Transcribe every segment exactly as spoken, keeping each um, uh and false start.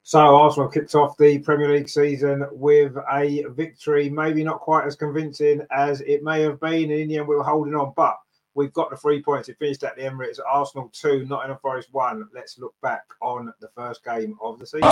So Arsenal kicked off the Premier League season with a victory, maybe not quite as convincing as it may have been. And in the end, we were holding on, but we've got the three points. It finished at the Emirates. Arsenal two, Nottingham Forest one. Let's look back on the first game of the season.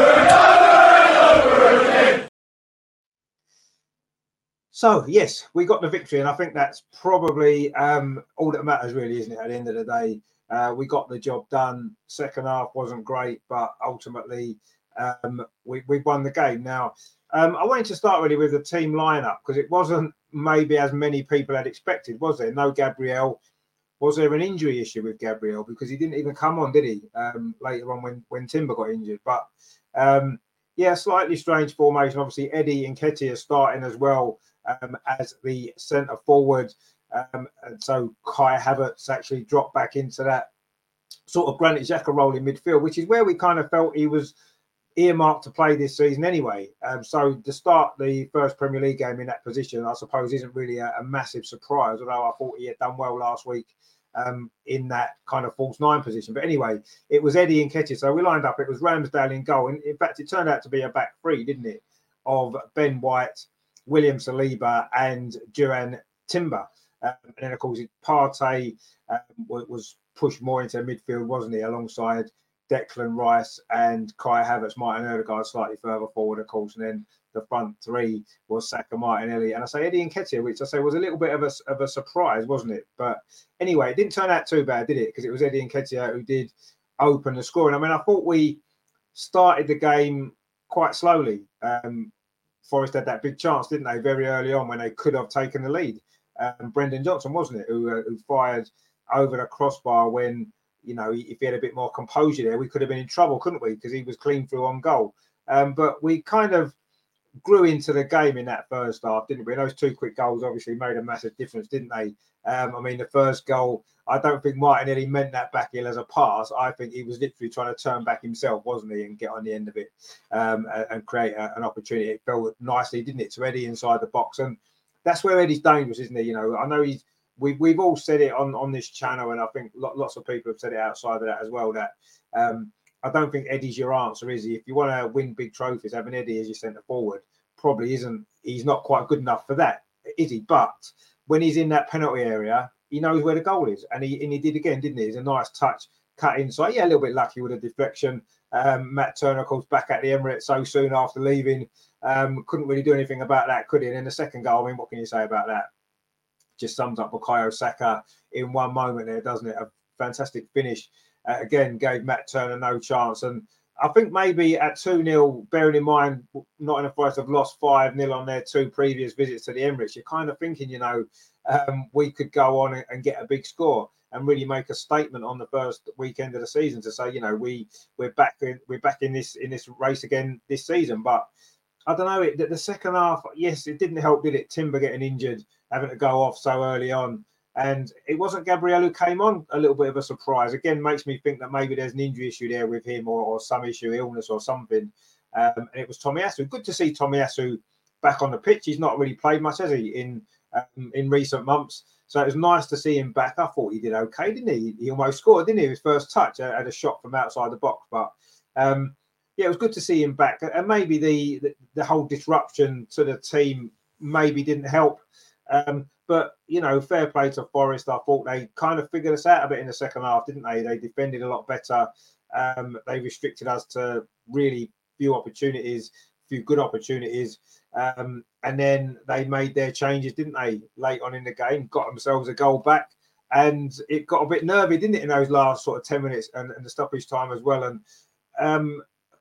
So, yes, we got the victory, and I think that's probably um, all that matters, really, isn't it, at the end of the day? Uh, we got the job done. Second half wasn't great, but ultimately um, we, we won the game. Now, um, I wanted to start really with the team lineup because it wasn't maybe as many people had expected, was there? No Gabriel. Was there an injury issue with Gabriel? Because he didn't even come on, did he, um, later on when, when Timber got injured? But, um, yeah, slightly strange formation. Obviously, Eddie Nketiah starting as well um, as the centre forward. Um, and so Kai Havertz actually dropped back into that sort of Granit Xhaka role in midfield, which is where we kind of felt he was earmarked to play this season anyway. Um, so to start the first Premier League game in that position, I suppose, isn't really a, a massive surprise, although I thought he had done well last week um, in that kind of false nine position. But anyway, it was Eddie Nketiah. So we lined up. It was Ramsdale in goal. And in fact, it turned out to be a back three, didn't it, of Ben White, William Saliba and Duran Timber. Um, and then, of course, Partey um, was pushed more into midfield, wasn't he, alongside Declan Rice and Kai Havertz, Martin Odegaard slightly further forward, of course. And then the front three was Saka, Martinelli. And I say Eddie Nketiah, which I say was a little bit of a, of a surprise, wasn't it? But anyway, it didn't turn out too bad, did it? Because it was Eddie Nketiah who did open the scoring. I mean, I thought we started the game quite slowly. Um, Forest had that big chance, didn't they, very early on when they could have taken the lead. Um, Brendan Johnson, wasn't it, who, uh, who fired over the crossbar when, you know, if he had a bit more composure there, we could have been in trouble, couldn't we? Because he was clean through on goal. Um, but we kind of grew into the game in that first half, didn't we? And those two quick goals obviously made a massive difference, didn't they? Um, I mean, the first goal, I don't think Martinelli meant that back heel as a pass. I think he was literally trying to turn back himself, wasn't he, and get on the end of it um, and, and create a, an opportunity. It fell nicely, didn't it, to Eddie inside the box. And that's where Eddie's dangerous, isn't he? You know, I know he's, we've, we've all said it on, on this channel, and I think lots of people have said it outside of that as well, that um, I don't think Eddie's your answer, is he? If you want to win big trophies, having Eddie as your centre forward probably isn't, he's not quite good enough for that, is he? But when he's in that penalty area, he knows where the goal is. And he and he did again, didn't he? It's a nice touch, cut inside. Yeah, a little bit lucky with a deflection. Um, Matt Turner, of course, back at the Emirates so soon after leaving. Um, couldn't really do anything about that, could he? And then the second goal, I mean, what can you say about that? Just sums up Bukayo Saka in one moment there, doesn't it? A fantastic finish. Uh, again, gave Matt Turner no chance. And I think maybe at two nil, bearing in mind Nottingham Forest have lost five nil on their two previous visits to the Emirates, you're kind of thinking, you know, um, we could go on and, and get a big score and really make a statement on the first weekend of the season to say, you know, we we're back in we're back in this in this race again this season. But I don't know, it, the second half, yes, it didn't help, did it? Timber getting injured, having to go off so early on. And it wasn't Gabriel who came on, a little bit of a surprise. Again, makes me think that maybe there's an injury issue there with him or, or some issue, illness or something. Um, and it was Tomiyasu. Good to see Tomiyasu back on the pitch. He's not really played much, has he, in um, in recent months? So it was nice to see him back. I thought he did okay, didn't he? He almost scored, didn't he? His first touch, uh, had a shot from outside the box. But um, yeah, it was good to see him back. And maybe the, the, the whole disruption to the team maybe didn't help. Um, but, you know, fair play to Forest. I thought they kind of figured us out a bit in the second half, didn't they? They defended a lot better. Um, they restricted us to really few opportunities, few good opportunities. Um, and then they made their changes, didn't they, late on in the game, got themselves a goal back. And it got a bit nervy, didn't it, in those last sort of ten minutes and, and the stoppage time as well. And um,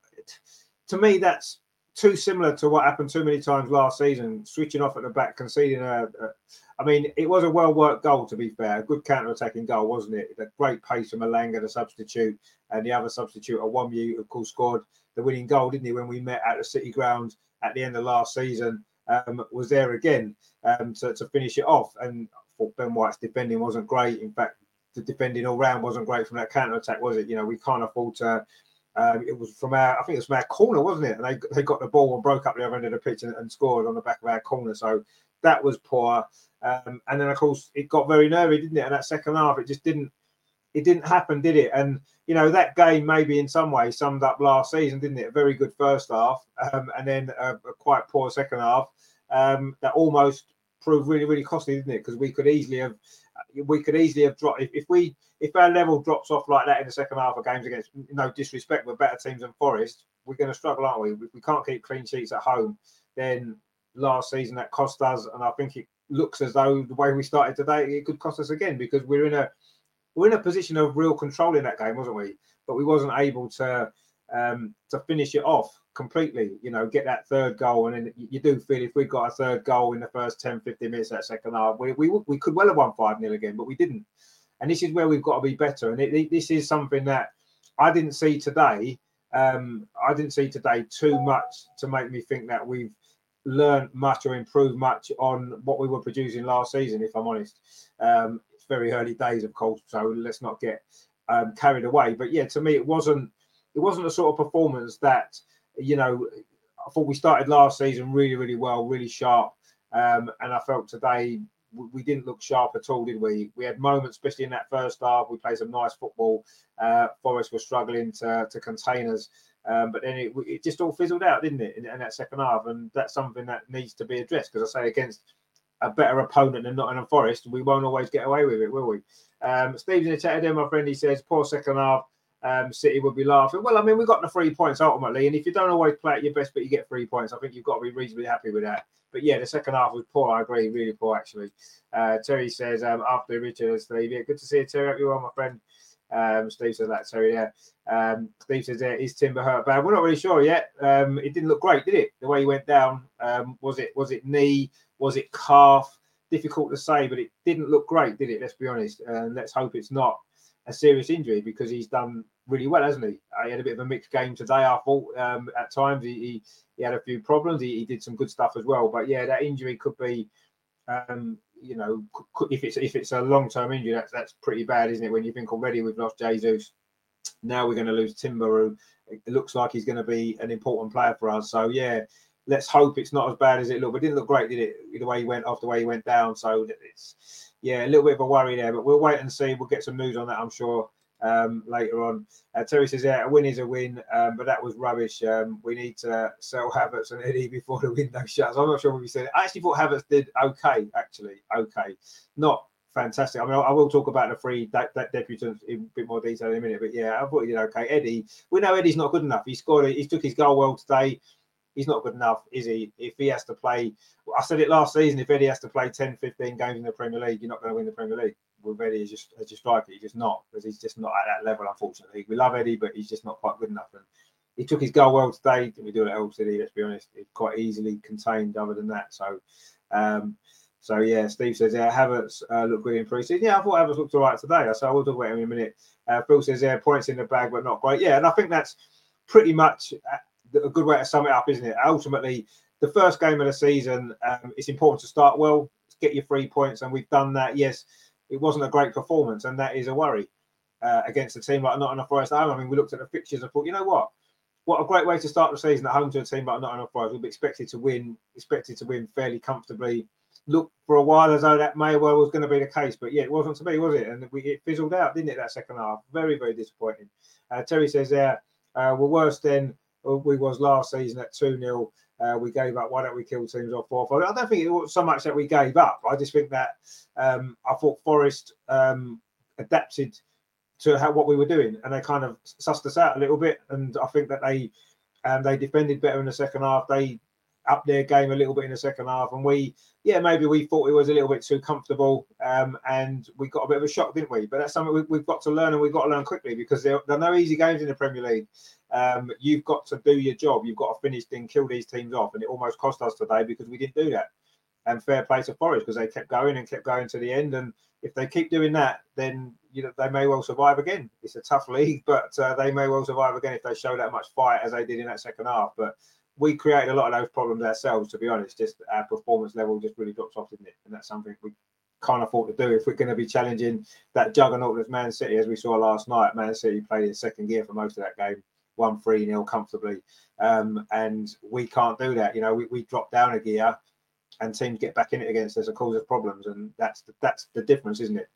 to me, that's too similar to what happened too many times last season, switching off at the back, conceding a, a I mean, it was a well-worked goal, to be fair. A good counter-attacking goal, wasn't it? A great pace from Malanga, the substitute, and the other substitute, Awomyu, of course, scored the winning goal, didn't he, when we met at the City Ground at the end of last season, um, was there again um, to, to finish it off. And I thought Ben White's defending wasn't great. In fact, the defending all round wasn't great from that counter-attack, was it? You know, we can't afford to... Um, it was from our, I think it was from our corner, wasn't it? And they they got the ball and broke up the other end of the pitch and, and scored on the back of our corner. So that was poor. Um, and then, of course, it got very nervy, didn't it? And that second half, it just didn't it didn't happen, did it? And you know, that game maybe in some ways summed up last season, didn't it? A very good first half, um, and then a, a quite poor second half. Um, that almost proved really, really costly, didn't it? Because we could easily have, we could easily have dropped if, if we if our level drops off like that in the second half of games against, no disrespect, we're better teams than Forest. We're going to struggle, aren't we? If we can't keep clean sheets at home, then last season that cost us, and I think it looks as though the way we started today, it could cost us again because we're in a we're in a position of real control in that game, wasn't we? But we wasn't able to um, to finish it off completely, you know, get that third goal. And then you do feel if we got a third goal in the first ten, fifteen minutes of that second half, we, we, we could well have won five nil again, but we didn't. And this is where we've got to be better. And it, it, this is something that I didn't see today. Um, I didn't see today too much to make me think that we've learned much or improved much on what we were producing last season, if I'm honest. Um, it's very early days, of course, so let's not get um, carried away. But yeah, to me, it wasn't it wasn't a sort of performance that, you know, I thought we started last season really, really well, really sharp. Um, and I felt today we didn't look sharp at all, did we? We had moments, especially in that first half. We played some nice football. Uh, Forest were struggling to, to contain us. Um, but then it, it just all fizzled out, didn't it, in, in that second half? And that's something that needs to be addressed because I say against a better opponent than Nottingham Forest, we won't always get away with it, will we? Um, Steve's in the chat there, my friend. He says, poor second half. Um, City would be laughing. Well, I mean, we got the three points ultimately, and if you don't always play at your best, but you get three points, I think you've got to be reasonably happy with that. But yeah, the second half was poor. I agree, really poor actually. Uh, Terry says, um, after Richard and Steve, yeah, good to see you, Terry. Hope you're well, my friend. Um, Steve says that, Terry. Yeah. Um, Steve says, yeah, is Timber hurt bad? We're not really sure yet. Um, it didn't look great, did it? The way he went down. Um, was it was it knee? Was it calf? Difficult to say, but it didn't look great, did it? Let's be honest. And uh, let's hope it's not a serious injury because he's done really well, hasn't he? Uh, he had a bit of a mixed game today, I thought. Um, at times he, he he had a few problems. He, he did some good stuff as well. But yeah, that injury could be, um, you know, could, if it's if it's a long term injury, that's that's pretty bad, isn't it? When you think already we've lost Jesus, now we're going to lose Timber, who it looks like he's going to be an important player for us. So yeah, let's hope it's not as bad as it looked. But it didn't look great, did it? The way he went off, the way he went down. So it's yeah, a little bit of a worry there. But we'll wait and see. We'll get some news on that, I'm sure. Um, later on, uh, Terry says, "Yeah, a win is a win, um, but that was rubbish. Um, we need to sell Havertz and Eddie before the window shuts." I'm not sure what we said. I actually thought Havertz did okay. Actually, okay, not fantastic. I mean, I will talk about the three that de- debutants in a bit more detail in a minute, but yeah, I thought he did okay. Eddie, we know Eddie's not good enough. He scored. He took his goal well today. He's not good enough, is he? If he has to play, I said it last season, if Eddie has to play ten, fifteen games in the Premier League, you're not going to win the Premier League. With Eddie, as just as a striker, he's just not, because he's just not at that level, unfortunately. We love Eddie, but he's just not quite good enough. And he took his goal well today. Didn't we do it else, did he? Let's be honest. It's quite easily contained other than that. So, um, so yeah, Steve says, yeah, Havertz uh, looked good in pre-season. Yeah, I thought Havertz looked all right today. So I will talk about him in a minute. Uh, Phil says, yeah, points in the bag, but not great. Yeah, and I think that's pretty much a good way to sum it up, isn't it? Ultimately, the first game of the season, um, it's important to start well, get your three points, and we've done that. Yes, it wasn't a great performance, and that is a worry uh, against a team like Nottingham Forest at home. I mean, we looked at the fixtures and thought, you know what? What a great way to start the season at home to a team like Nottingham Forest. We'll be expected to win, expected to win fairly comfortably. Looked for a while as though that may well was going to be the case, but yeah, it wasn't to be, was it? And we, it fizzled out, didn't it, that second half? Very, very disappointing. Uh, Terry says there, uh, we're worse than we was last season at two nil. Uh, we gave up. Why don't we kill teams off four four? I don't think it was so much that we gave up. I just think that um, I thought Forest um, adapted to how, what we were doing, and they kind of sussed us out a little bit. And I think that they um, they defended better in the second half. They upped their game a little bit in the second half, and we, yeah, maybe we thought it was a little bit too comfortable, um, and we got a bit of a shock, didn't we? But that's something we, we've got to learn, and we've got to learn quickly, because there, there are no easy games in the Premier League. Um, you've got to do your job. You've got to finish and kill these teams off, and it almost cost us today because we didn't do that. And fair play to Forest, because they kept going and kept going to the end. And if they keep doing that, then you know they may well survive again. It's a tough league, but uh, they may well survive again if they show that much fight as they did in that second half. But we created a lot of those problems ourselves, to be honest. Just our performance level just really drops off, didn't it? And that's something we can't afford to do if we're going to be challenging that juggernaut as Man City, as we saw last night. Man City played in second gear for most of that game, won three nil comfortably, um, and we can't do that. You know, we, we drop down a gear, and teams get back in it against us and cause us problems, and that's the, that's the difference, isn't it?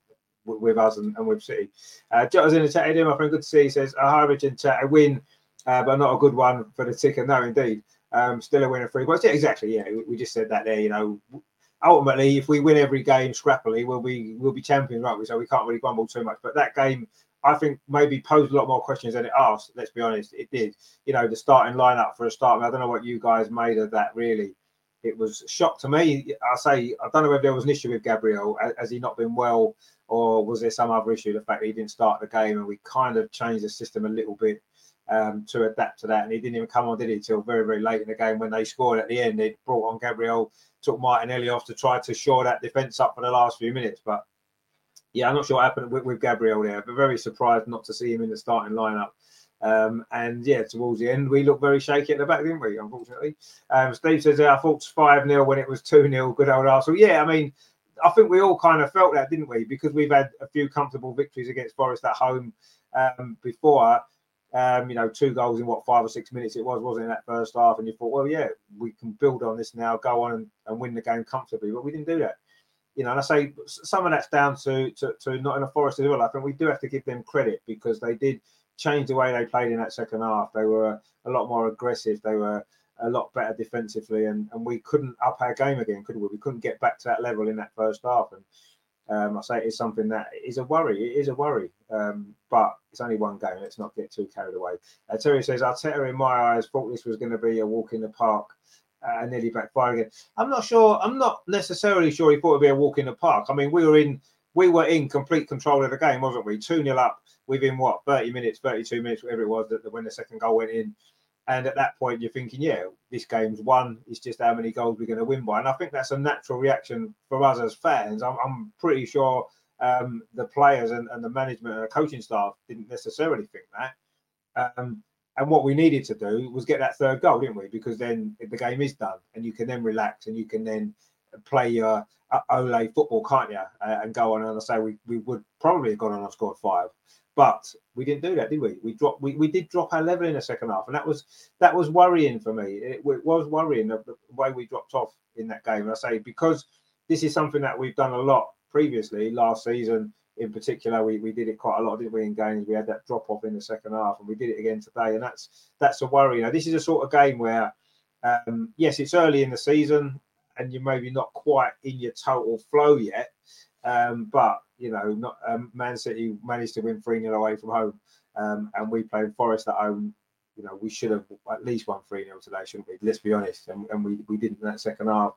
with, with us and, and with City. Uh, Jota's in the chat here, my friend. Good to see. He says, "A high Richard chat, a win, uh, but not a good one for the ticker." No, indeed. Um, still a win of three points. Yeah, exactly. Yeah, we, we just said that there. You know, ultimately, if we win every game scrappily, we'll be we'll be champions, right? So we can't really grumble too much. But that game, I think, maybe posed a lot more questions than it asked. Let's be honest, it did. You know, the starting lineup for a start. I, mean, I don't know what you guys made of that. Really, it was a shock to me. I say I don't know if there was an issue with Gabriel. Has he not been well, or was there some other issue? The fact that he didn't start the game, and we kind of changed the system a little bit um, to adapt to that. And he didn't even come on, did he, till very, very late in the game when they scored at the end. They brought on Gabriel, took Martinelli off to try to shore that defence up for the last few minutes. But yeah, I'm not sure what happened with, with Gabriel there, but very surprised not to see him in the starting lineup. Um, and yeah, towards the end, we looked very shaky at the back, didn't we? Unfortunately. Um, Steve says, yeah, I thought it was five nil when it was two nil. Good old Arsenal. Yeah, I mean, I think we all kind of felt that, didn't we? Because we've had a few comfortable victories against Forest at home um, before. Um, you know, two goals in what, five or six minutes it was, wasn't it, in that first half? And you thought, well, yeah, we can build on this now, go on and, and win the game comfortably. But we didn't do that. You know, and I say some of that's down to, to, to Nottingham Forest as well. I think we do have to give them credit because they did change the way they played in that second half. They were a lot more aggressive. They were a lot better defensively, and, and we couldn't up our game again, could we? We couldn't get back to that level in that first half. And um, I say it's something that is a worry. It is a worry, um, but it's only one game. Let's not get too carried away. Uh, Terry says, Arteta, in my eyes, thought this was going to be a walk in the park. Uh, nearly backfired again. I'm not sure. I'm not necessarily sure he thought it'd be a walk in the park. I mean, we were in, we were in complete control of the game, wasn't we? Two nil up within what, thirty minutes, thirty-two minutes, whatever it was, that when the second goal went in. And at that point, you're thinking, yeah, this game's won. It's just how many goals we're going to win by. And I think that's a natural reaction for us as fans. I'm, I'm pretty sure um, the players and, and the management and the coaching staff didn't necessarily think that. Um, And what we needed to do was get that third goal, didn't we? Because then the game is done and you can then relax and you can then play your Ole football, can't you? Uh, and go on. And I say we, we would probably have gone on and scored five. But we didn't do that, did we? We dropped. We, we did drop our level in the second half. And that was that was worrying for me. It, it was worrying the, the way we dropped off in that game. And I say because this is something that we've done a lot previously, last season, in particular, we, we did it quite a lot, didn't we, in games? We had that drop off in the second half, and we did it again today, and that's that's a worry. Now, this is a sort of game where, um, yes, it's early in the season, and you're maybe not quite in your total flow yet, um, but you know, not um, Man City managed to win three nil away from home, um, and we played Forest at home. You know, we should have at least won three nil today, shouldn't we? Let's be honest, and, and we we didn't in that second half.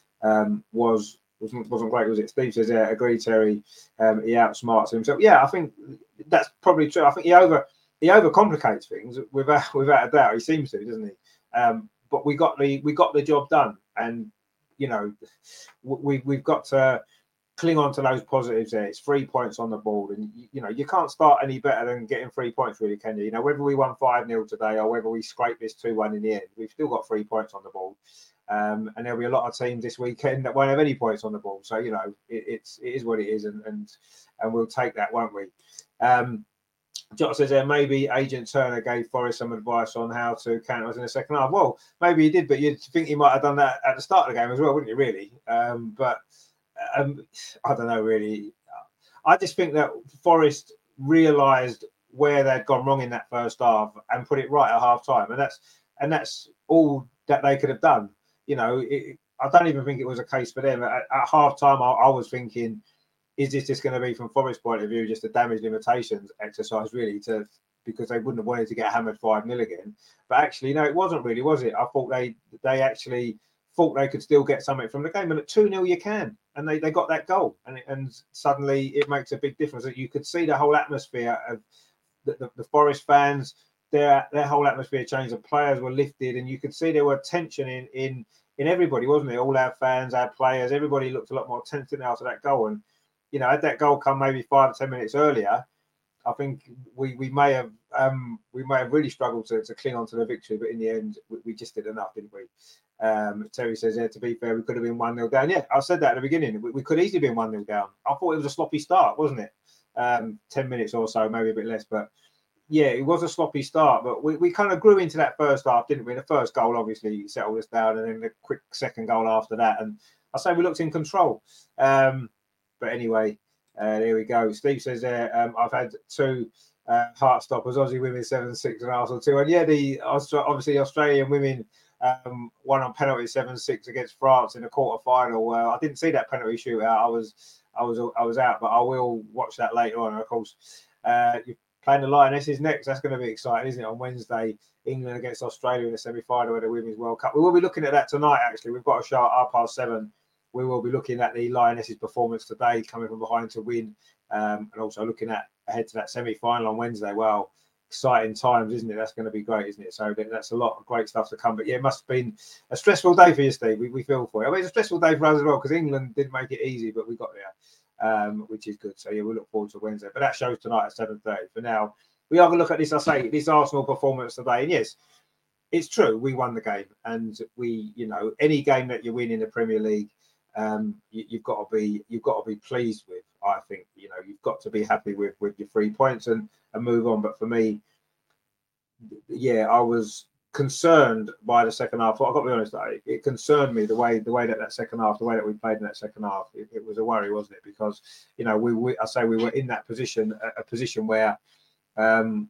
Um, was Wasn't, wasn't great, was it? Steve says, yeah, agree, Terry. Um, he outsmarts himself. Yeah, I think that's probably true. I think he over he overcomplicates things without without a doubt. He seems to, doesn't he? Um, but we got the we got the job done, and you know, we we've got to cling on to those positives there. It's three points on the board, and you know, you can't start any better than getting three points, really, can you? You know, whether we won five nil today or whether we scrape this two one in the end, we've still got three points on the board. Um, and there'll be a lot of teams this weekend that won't have any points on the ball. So, you know, it, it's, it is what it is. And, and, and we'll take that, won't we? Um, Jota says there, maybe Agent Turner gave Forrest some advice on how to counter us in the second half. Well, maybe he did, but you'd think he might have done that at the start of the game as well, wouldn't you, really? Um, but um, I don't know, really. I just think that Forrest realised where they'd gone wrong in that first half and put it right at half time. And that's, and that's all that they could have done. You know, it, I don't even think it was a case for them. At, at half time, I, I was thinking, is this just going to be, from Forest's point of view, just a damage limitations exercise, really, to because they wouldn't have wanted to get hammered five nil again. But actually, no, it wasn't really, was it? I thought they they actually thought they could still get something from the game. And at two nil, you can. And they, they got that goal. And, and suddenly it makes a big difference. That you could see the whole atmosphere of the, the, the Forest fans. Their, their whole atmosphere changed. The players were lifted, and you could see there were tension in in in everybody, wasn't it? All our fans, our players, everybody looked a lot more tense after that goal. And you know, had that goal come maybe five or ten minutes earlier, I think we we may have um, we may have really struggled to, to cling on to the victory. But in the end, we, we just did enough, didn't we? Um, Terry says, yeah, to be fair, we could have been one nil down. Yeah, I said that at the beginning. We, we could easily been one nil down. I thought it was a sloppy start, wasn't it? Um, ten minutes or so, maybe a bit less, but. Yeah, it was a sloppy start, but we, we kind of grew into that first half, didn't we? The first goal obviously settled us down, and then the quick second goal after that. And I say we looked in control. Um, but anyway, Uh, there we go. Steve says there, um, I've had two uh, heart stoppers, Aussie women seven six and Arsenal two. And yeah, the obviously Australian women um, won on penalty seven six against France in the quarter final. Uh, I didn't see that penalty shootout. I was I was I was out, but I will watch that later on. And of course, uh, you're playing the Lionesses next. That's going to be exciting, isn't it? On Wednesday, England against Australia in the semi-final of the Women's World Cup. We will be looking at that tonight. Actually, we've got a show at half past seven. We will be looking at the Lionesses' performance today, coming from behind to win, um, and also looking at ahead to that semi-final on Wednesday. Well, exciting times, isn't it? That's going to be great, isn't it? So that's a lot of great stuff to come. But yeah, it must have been a stressful day for you, Steve. We, we feel for you. I mean, it's a stressful day for us as well because England didn't make it easy, but we got there, um, which is good. So yeah, we look forward to Wednesday. But that show's tonight at seven thirty. For now, we are going to look at this. I say this Arsenal performance today, and yes, it's true. We won the game, and we, you know, any game that you win in the Premier League. Um, you, you've got to be you've got to be pleased with. I think you know you've got to be happy with with your three points and and move on. But for me, yeah, I was concerned by the second half. I've got to be honest, it, it concerned me the way the way that that second half, the way that we played in that second half. It, it was a worry, wasn't it? Because you know we, we I say we were in that position, a, a position where. Um,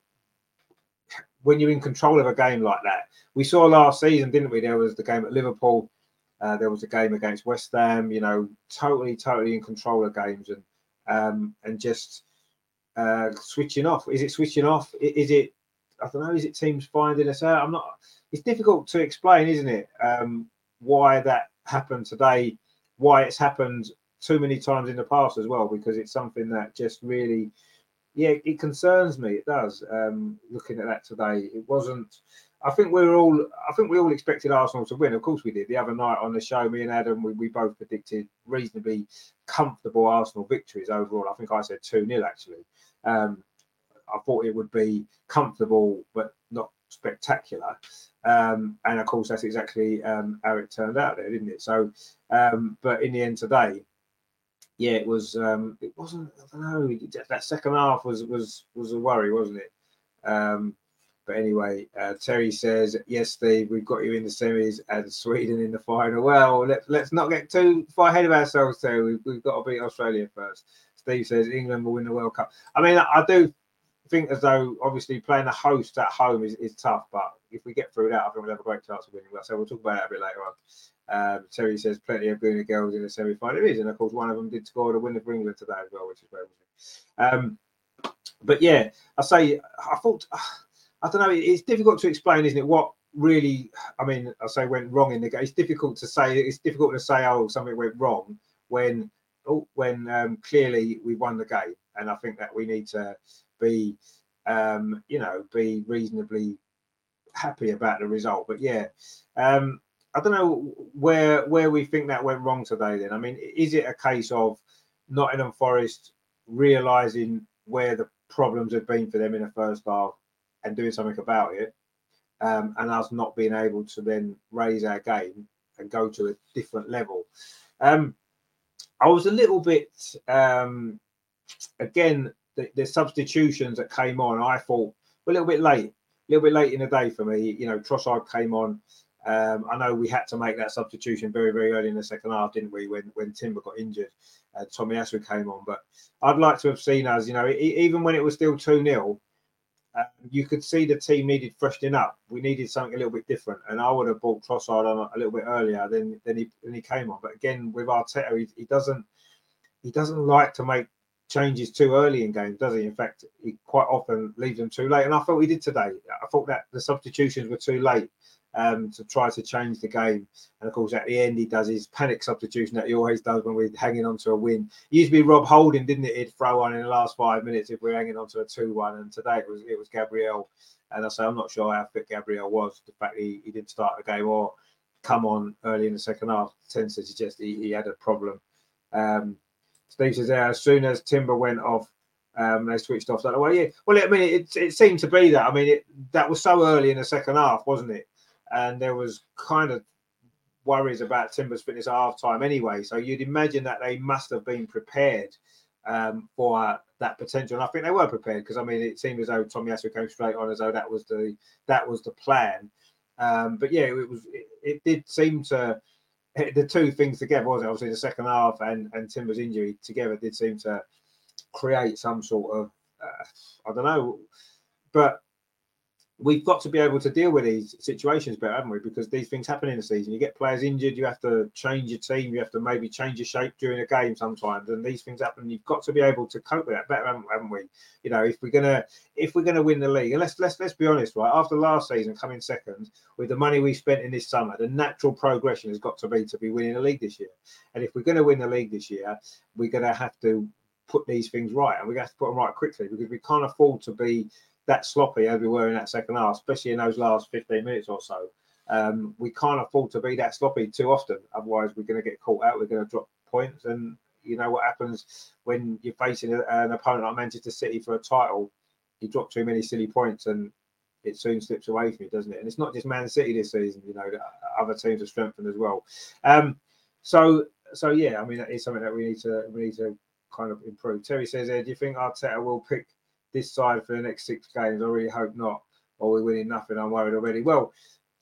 when you're in control of a game like that, we saw last season, didn't we? There was the game at Liverpool. Uh, there was a game against West Ham, you know, totally, totally in control of games and um, and just uh, switching off. Is it switching off? Is it, I don't know, is it teams finding us out? I'm not, it's difficult to explain, isn't it? Um, why that happened today, why it's happened too many times in the past as well, because it's something that just really, yeah, it concerns me. It does. Um, looking at that today, it wasn't. I think we were all. I think we all expected Arsenal to win. Of course, we did. The other night on the show, me and Adam, we, we both predicted reasonably comfortable Arsenal victories overall. I think I said two nil actually. Um, I thought it would be comfortable, but not spectacular. Um, and of course, that's exactly um, how it turned out there, didn't it? So, um, but in the end today. Yeah, it was. Um, it wasn't. I don't know. That second half was was was a worry, wasn't it? Um, but anyway, uh, Terry says, "Yes, Steve, we've got you in the semis and Sweden in the final." Well, let's let's not get too far ahead of ourselves, Terry. We've, we've got to beat Australia first. Steve says England will win the World Cup. I mean, I, I do think as though obviously playing a host at home is, is tough, but if we get through that, I think we'll have a great chance of winning. So we'll talk about that a bit later on. Um, Terry says plenty of Gooner girls in the semi-final. It is, and of course one of them did score the winner for England today as well, which is very good. Um, but yeah, I say I thought I don't know. It's difficult to explain, isn't it? What really, I mean, I say went wrong in the game. It's difficult to say. It's difficult to say, oh, something went wrong when oh, when um, clearly we won the game, and I think that we need to be, um, you know, be reasonably happy about the result. But yeah. Um, I don't know where where we think that went wrong today. Then I mean, is it a case of Nottingham Forest realising where the problems have been for them in the first half and doing something about it, um, and us not being able to then raise our game and go to a different level? Um, I was a little bit um, again the, the substitutions that came on. I thought were a little bit late, a little bit late in the day for me. You know, Trossard came on. Um, I know we had to make that substitution very, very early in the second half, didn't we? When when Timber got injured, uh, Tomiyasu came on. But I'd like to have seen us, you know, e- even when it was still two nil, uh, you could see the team needed freshening up. We needed something a little bit different, and I would have brought Trossard on a little bit earlier than than he than he came on. But again, with Arteta, he, he doesn't he doesn't like to make changes too early in games, does he? In fact, he quite often leaves them too late, and I thought we did today. I thought that the substitutions were too late. Um, to try to change the game. And of course, at the end, he does his panic substitution that he always does when we're hanging on to a win. It used to be Rob Holding, didn't it? He'd throw on in the last five minutes if we're hanging on to a two one. And today it was it was Gabriel. And I say, I'm not sure how fit Gabriel was. The fact he, he didn't start the game or come on early in the second half tends to suggest he, he had a problem. Um, Steve says, yeah, as soon as Timber went off, Um, they switched off that way. Yeah. Well, I mean, it, it seemed to be that. I mean, it, that was so early in the second half, wasn't it? And there was kind of worries about Timber's fitness at half time anyway. So you'd imagine that they must have been prepared um, for that potential. And I think they were prepared because I mean, it seemed as though Tomiyasu came straight on as though that was the that was the plan. Um, but yeah, it was. It, it did seem to the two things together, wasn't it? Obviously, the second half and and Timber's injury together did seem to create some sort of, uh, I don't know, but we've got to be able to deal with these situations better, haven't we? Because these things happen in the season. You get players injured, you have to change your team, you have to maybe change your shape during a game sometimes, and these things happen. You've got to be able to cope with that better, haven't, haven't we? You know, if we're gonna if we're gonna win the league, and let's let's let's be honest, right? After last season, coming second with the money we spent in this summer, the natural progression has got to be to be winning the league this year. And if we're going to win the league this year, we're going to have to put these things right, and we have to put them right quickly because we can't afford to be that sloppy as we were in that second half, especially in those last fifteen minutes or so. Um, we can't afford to be that sloppy too often. Otherwise, we're going to get caught out. We're going to drop points. And you know what happens when you're facing an opponent like Manchester City for a title? You drop too many silly points and it soon slips away from you, doesn't it? And it's not just Man City this season. You know, other teams are strengthened as well. Um, so, so yeah, I mean, that is something that we need to we need to kind of improve. Terry says, "Do you think Arteta will pick this side for the next six games? I really hope not, or we're winning nothing. I'm worried already." Well,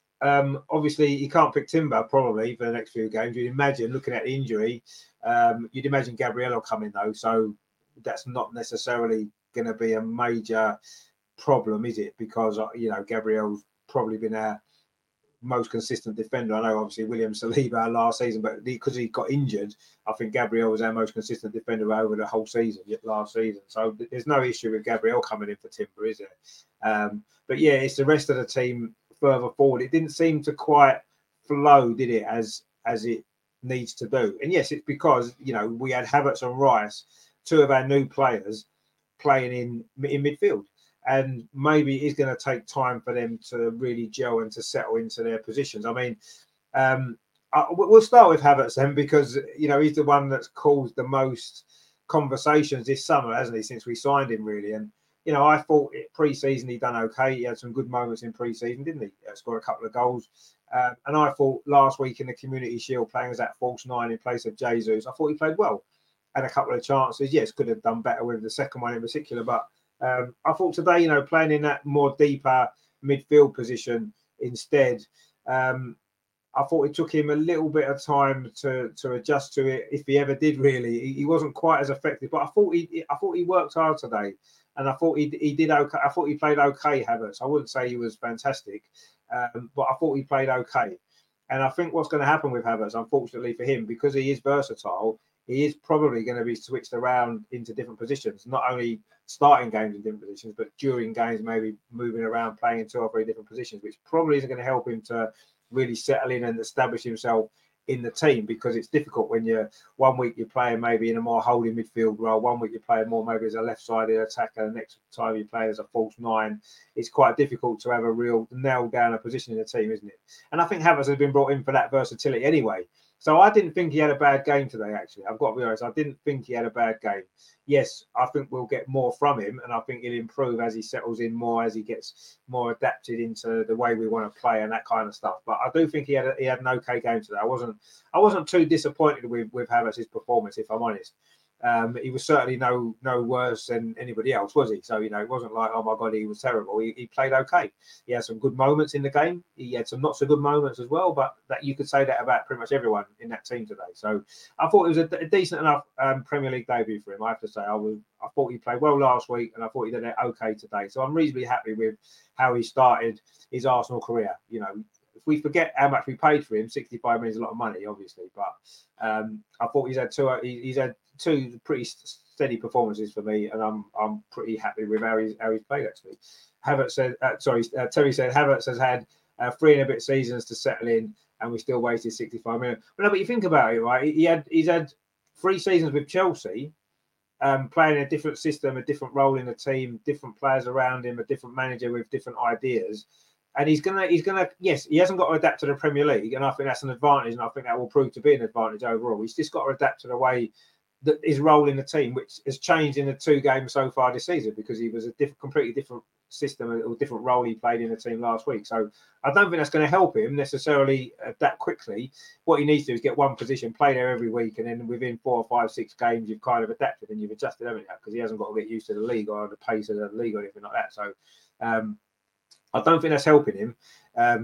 um, obviously, you can't pick Timber probably for the next few games. You'd imagine, looking at the injury, um, you'd imagine Gabriel will come in though. So that's not necessarily going to be a major problem, is it? Because, you know, Gabriel's probably been our most consistent defender. I know obviously William Saliba last season, but because he got injured, I think Gabriel was our most consistent defender over the whole season, last season. So there's no issue with Gabriel coming in for Timber, is there? Um, but yeah, it's the rest of the team further forward. It didn't seem to quite flow, did it, as as it needs to do? And yes, it's because, you know, we had Havertz and Rice, two of our new players, playing in in midfield. And maybe it's going to take time for them to really gel and to settle into their positions. I mean, um, I, we'll start with Havertz then, because, you know, he's the one that's caused the most conversations this summer, hasn't he, since we signed him, really. And, you know, I thought pre-season he'd done okay. He had some good moments in pre-season, didn't he? He scored a couple of goals. Um, and I thought last week in the Community Shield, playing as that false nine in place of Jesus, I thought he played well. Had a couple of chances. Yes, could have done better with the second one in particular, but Um, I thought today, you know, playing in that more deeper midfield position instead, um, I thought it took him a little bit of time to to adjust to it, if he ever did. Really, he, he wasn't quite as effective. But I thought he, I thought he worked hard today, and I thought he he did okay. I thought he played okay, Havertz. I wouldn't say he was fantastic, um, but I thought he played okay. And I think what's going to happen with Havertz, unfortunately for him, because he is versatile, he is probably going to be switched around into different positions, not only starting games in different positions, but during games, maybe moving around, playing in two or three different positions, which probably isn't going to help him to really settle in and establish himself in the team, because it's difficult when you're one week you're playing maybe in a more holding midfield role, one week you're playing more maybe as a left-sided attacker, the next time you play as a false nine. It's quite difficult to have a real nail down a position in the team, isn't it? And I think Havertz has been brought in for that versatility anyway. So I didn't think he had a bad game today, actually. I've got to be honest. I didn't think he had a bad game. Yes, I think we'll get more from him, and I think he'll improve as he settles in more, as he gets more adapted into the way we want to play and that kind of stuff. But I do think he had a, he had an okay game today. I wasn't I wasn't too disappointed with with Havertz's performance, if I'm honest. Um, he was certainly no no worse than anybody else, was he? So, you know, it wasn't like, oh my God, he was terrible. He, he played okay. He had some good moments in the game. He had some not so good moments as well, but that you could say that about pretty much everyone in that team today. So I thought it was a, a decent enough um, Premier League debut for him, I have to say. I was I thought he played well last week, and I thought he did it okay today. So I'm reasonably happy with how he started his Arsenal career. You know, if we forget how much we paid for him, sixty-five million is a lot of money, obviously. But um, I thought he's had two. He's had two pretty steady performances for me, and I'm I'm pretty happy with how he's how he's played. Actually, Havertz said, uh, sorry, uh, Terry said Havertz has had uh, three and a bit seasons to settle in, and we still wasted sixty-five million. Well, no, but you think about it, right? He had he's had three seasons with Chelsea. Um, playing a different system, a different role in the team, different players around him, a different manager with different ideas. And he's gonna, he's gonna, yes, he hasn't got to adapt to the Premier League, and I think that's an advantage, and I think that will prove to be an advantage overall. He's just got to adapt to the way that his role in the team, which has changed in the two games so far this season, because he was a diff- completely different system or different role he played in the team last week. So I don't think that's going to help him necessarily adapt quickly. What he needs to do is get one position, play there every week, and then within four or five, six games, you've kind of adapted and you've adjusted, haven't you? Because he hasn't got to get used to the league or the pace of the league or anything like that. So um, I don't think that's helping him. Um,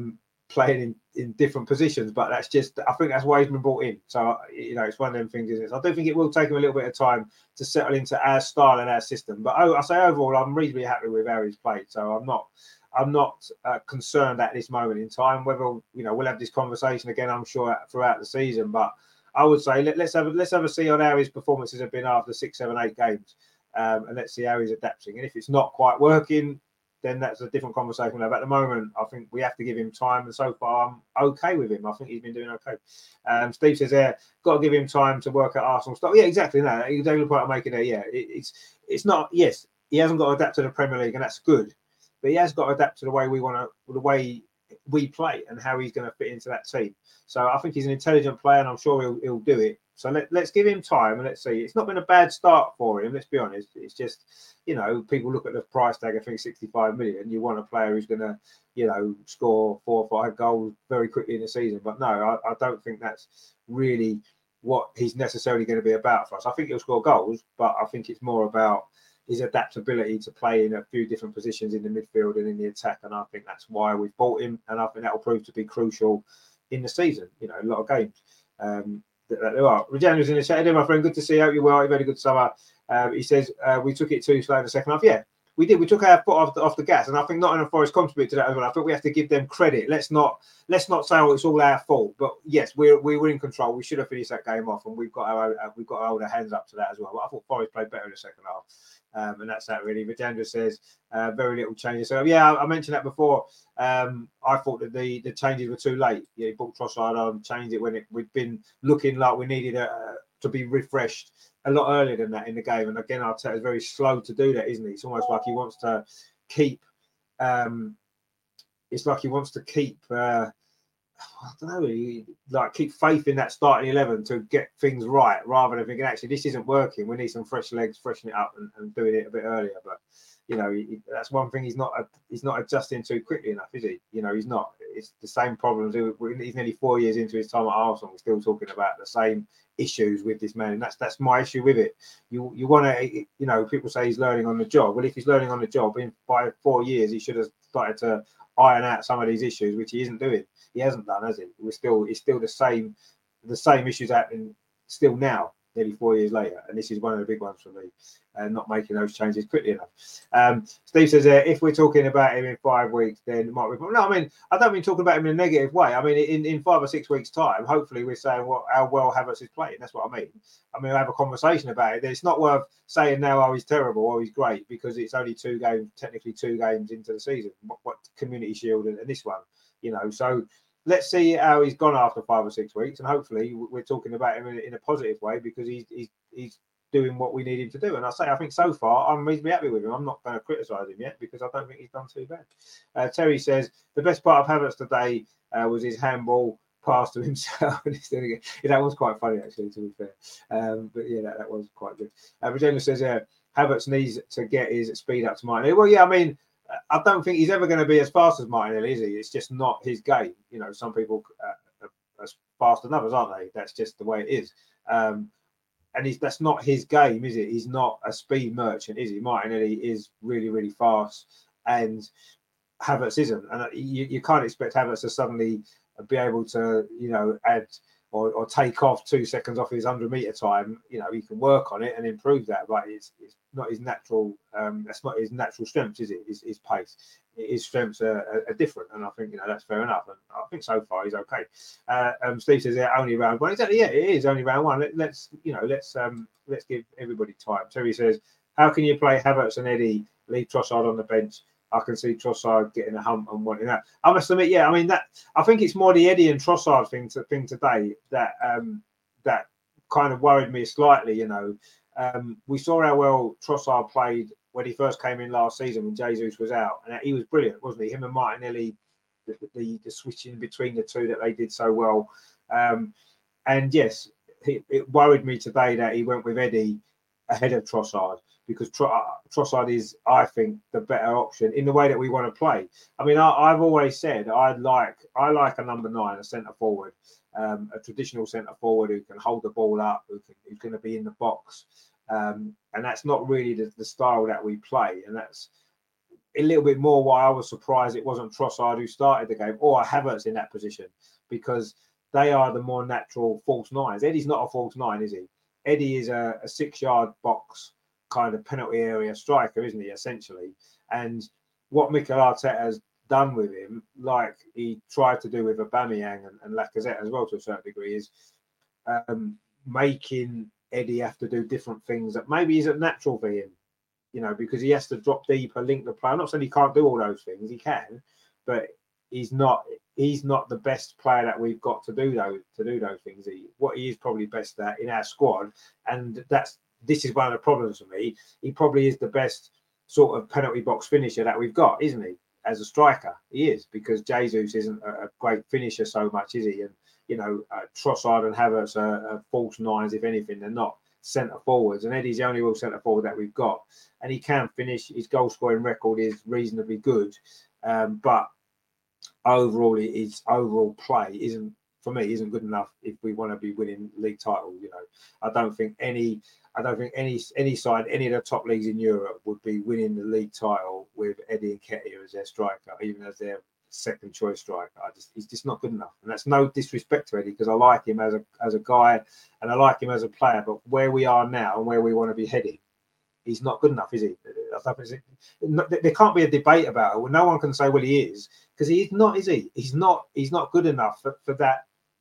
playing in, in different positions, but that's just, I think that's why he's been brought in. So, you know, it's one of them things, isn't it? So I do think it will take him a little bit of time to settle into our style and our system. But I, I say overall, I'm reasonably happy with how he's played. So I'm not, I'm not uh, concerned at this moment in time. Whether, you know, we'll have this conversation again, I'm sure, throughout the season. But I would say let, let's have a, let's have a see on how his performances have been after six, seven, eight games, um, and let's see how he's adapting. And if it's not quite working, then that's a different conversation. But at the moment, I think we have to give him time. And so far, I'm okay with him. I think he's been doing okay. Um, Steve says there, got to give him time to work at Arsenal stuff. Yeah, exactly. No, exactly the point I'm making there. Yeah, it, it's it's not. Yes, he hasn't got to adapt to the Premier League, and that's good. But he has got to adapt to the way we want to, the way we play, and how he's going to fit into that team. So I think he's an intelligent player, and I'm sure he'll he'll do it. So let, let's give him time and let's see. It's not been a bad start for him, let's be honest. It's just, you know, people look at the price tag, I think sixty-five million. You want a player who's going to, you know, score four or five goals very quickly in the season. But no, I, I don't think that's really what he's necessarily going to be about for us. I think he'll score goals, but I think it's more about his adaptability to play in a few different positions in the midfield and in the attack. And I think that's why we've bought him. And I think that will prove to be crucial in the season, you know, a lot of games. Um, that there are. Regener's in the chat. Hey, my friend, good to see you. Hope you're well. You've had a good summer. Um, he says uh, we took it too slow in the second half. Yeah, we did. We took our foot off the, off the gas, and I think Nottingham Forest contributed to that as well. I think we have to give them credit. Let's not let's not say oh it's all our fault. But yes, we we were in control. We should have finished that game off, and we've got our uh, we've got to hold our hands up to that as well. But I thought Forest played better in the second half. Um, and that's that really. Vijandra says uh, very little changes. So yeah, I, I mentioned that before. Um, I thought that the, the changes were too late. Yeah, he brought Trossard on, changed it when it, we'd been looking like we needed a, uh, to be refreshed a lot earlier than that in the game. And again, Arteta is very slow to do that, isn't he? It's almost like he wants to keep. Um, it's like he wants to keep. Uh, I don't know, like keep faith in that starting eleven to get things right, rather than thinking actually this isn't working. We need some fresh legs, freshen it up, and, and doing it a bit earlier. But you know, he, that's one thing he's not he's not adjusting too quickly enough, is he? You know, he's not. It's the same problems. He's nearly four years into his time at Arsenal. We're still talking about the same issues with this man, and that's that's my issue with it. You you want to, you know, people say he's learning on the job. Well, if he's learning on the job, in by four years, he should have started to iron out some of these issues, which he isn't doing. He hasn't done, has he? We're still, it's still the same, the same issues happening still now, nearly four years later. And this is one of the big ones for me, uh, not making those changes quickly enough. Um, Steve says, uh, if we're talking about him in five weeks, then might we? No, I mean, I don't mean talking about him in a negative way. I mean, in, in five or six weeks' time, hopefully we're saying what how well Havertz is playing. That's what I mean. I mean, I have a conversation about it. It's not worth saying now, oh, he's terrible, or he's great, because it's only two games, technically two games into the season. What, what Community Shield and, and this one, you know. So let's see how he's gone after five or six weeks, and hopefully we're talking about him in, in a positive way, because he's he's he's doing what we need him to do. And I say, I think so far I'm reasonably happy with him. I'm not going to criticise him yet, because I don't think he's done too bad. Uh, Terry says the best part of Havertz today uh, was his handball pass to himself, and he's doing it. Yeah, that was quite funny actually, to be fair. Um, but yeah, that, that was quite good. Uh, Virginia says, yeah, Havertz needs to get his speed up to Martinelli. Well, yeah, I mean, I don't think he's ever going to be as fast as Martinelli, is he? It's just not his game. You know, some people uh, are as fast as others, aren't they? That's just the way it is. Um, and he's, that's not his game, is it? He's not a speed merchant, is he? Martinelli is really, really fast, and Havertz isn't. And you, you can't expect Havertz to suddenly be able to, you know, add or, or take off two seconds off his hundred meter time. You know, he can work on it and improve that, but it's, it's not his natural. Um, that's not his natural strengths, is it? His, his pace. His strengths are, are, are different, and I think, you know, that's fair enough. And I think so far he's okay. Uh, um, Steve says yeah, only round one. Exactly, yeah, it is only round one. Let, let's, you know, let's um, let's give everybody time. Terry says, how can you play Havertz and Eddie, leave Trossard on the bench? I can see Trossard getting a hump and wanting that. I must admit, yeah, I mean that. I think it's more the Eddie and Trossard thing to thing today that um, that kind of worried me slightly. You know, um, we saw how well Trossard played when he first came in last season when Jesus was out, and he was brilliant, wasn't he? Him and Martinelli, the, the, the switching between the two that they did so well. Um, and yes, it, it worried me today that he went with Eddie ahead of Trossard, because Trossard is, I think, the better option in the way that we want to play. I mean, I, I've always said I like I like a number nine, a centre forward, um, a traditional centre forward who can hold the ball up, who can, who's going to be in the box, um, and that's not really the, the style that we play. And that's a little bit more why I was surprised it wasn't Trossard who started the game or Havertz in that position, because they are the more natural false nines. Eddie's not a false nine, is he? Eddie is a, a six-yard box kind of penalty area striker, isn't he, essentially? And what Mikel Arteta has done with him, like he tried to do with Aubameyang and, and Lacazette as well to a certain degree, is um, making Eddie have to do different things that maybe isn't natural for him, you know, because he has to drop deeper, link the play. I'm not saying he can't do all those things, he can, but he's not he's not the best player that we've got to do those to do those things. He, what he is probably best at in our squad, and that's this is one of the problems for me. He probably is the best sort of penalty box finisher that we've got, isn't he? As a striker, he is, because Jesus isn't a, a great finisher so much, is he? And you know, uh, Trossard and Havertz are, are false nines, if anything. They're not centre forwards, and Eddie's the only real centre forward that we've got, and he can finish. His goal scoring record is reasonably good, um, but overall, his overall play isn't, for me, isn't good enough if we want to be winning league titles. You know, I don't think any, I don't think any any side, any of the top leagues in Europe would be winning the league title with Eddie Nketiah as their striker, even as their second choice striker. I just, he's just not good enough, and that's no disrespect to Eddie, because I like him as a as a guy and I like him as a player. But where we are now and where we want to be heading, he's not good enough, is he? There can't be a debate about it. Well, no one can say, well, he is, because he's not, is he? He's not. He's not good enough for, for that.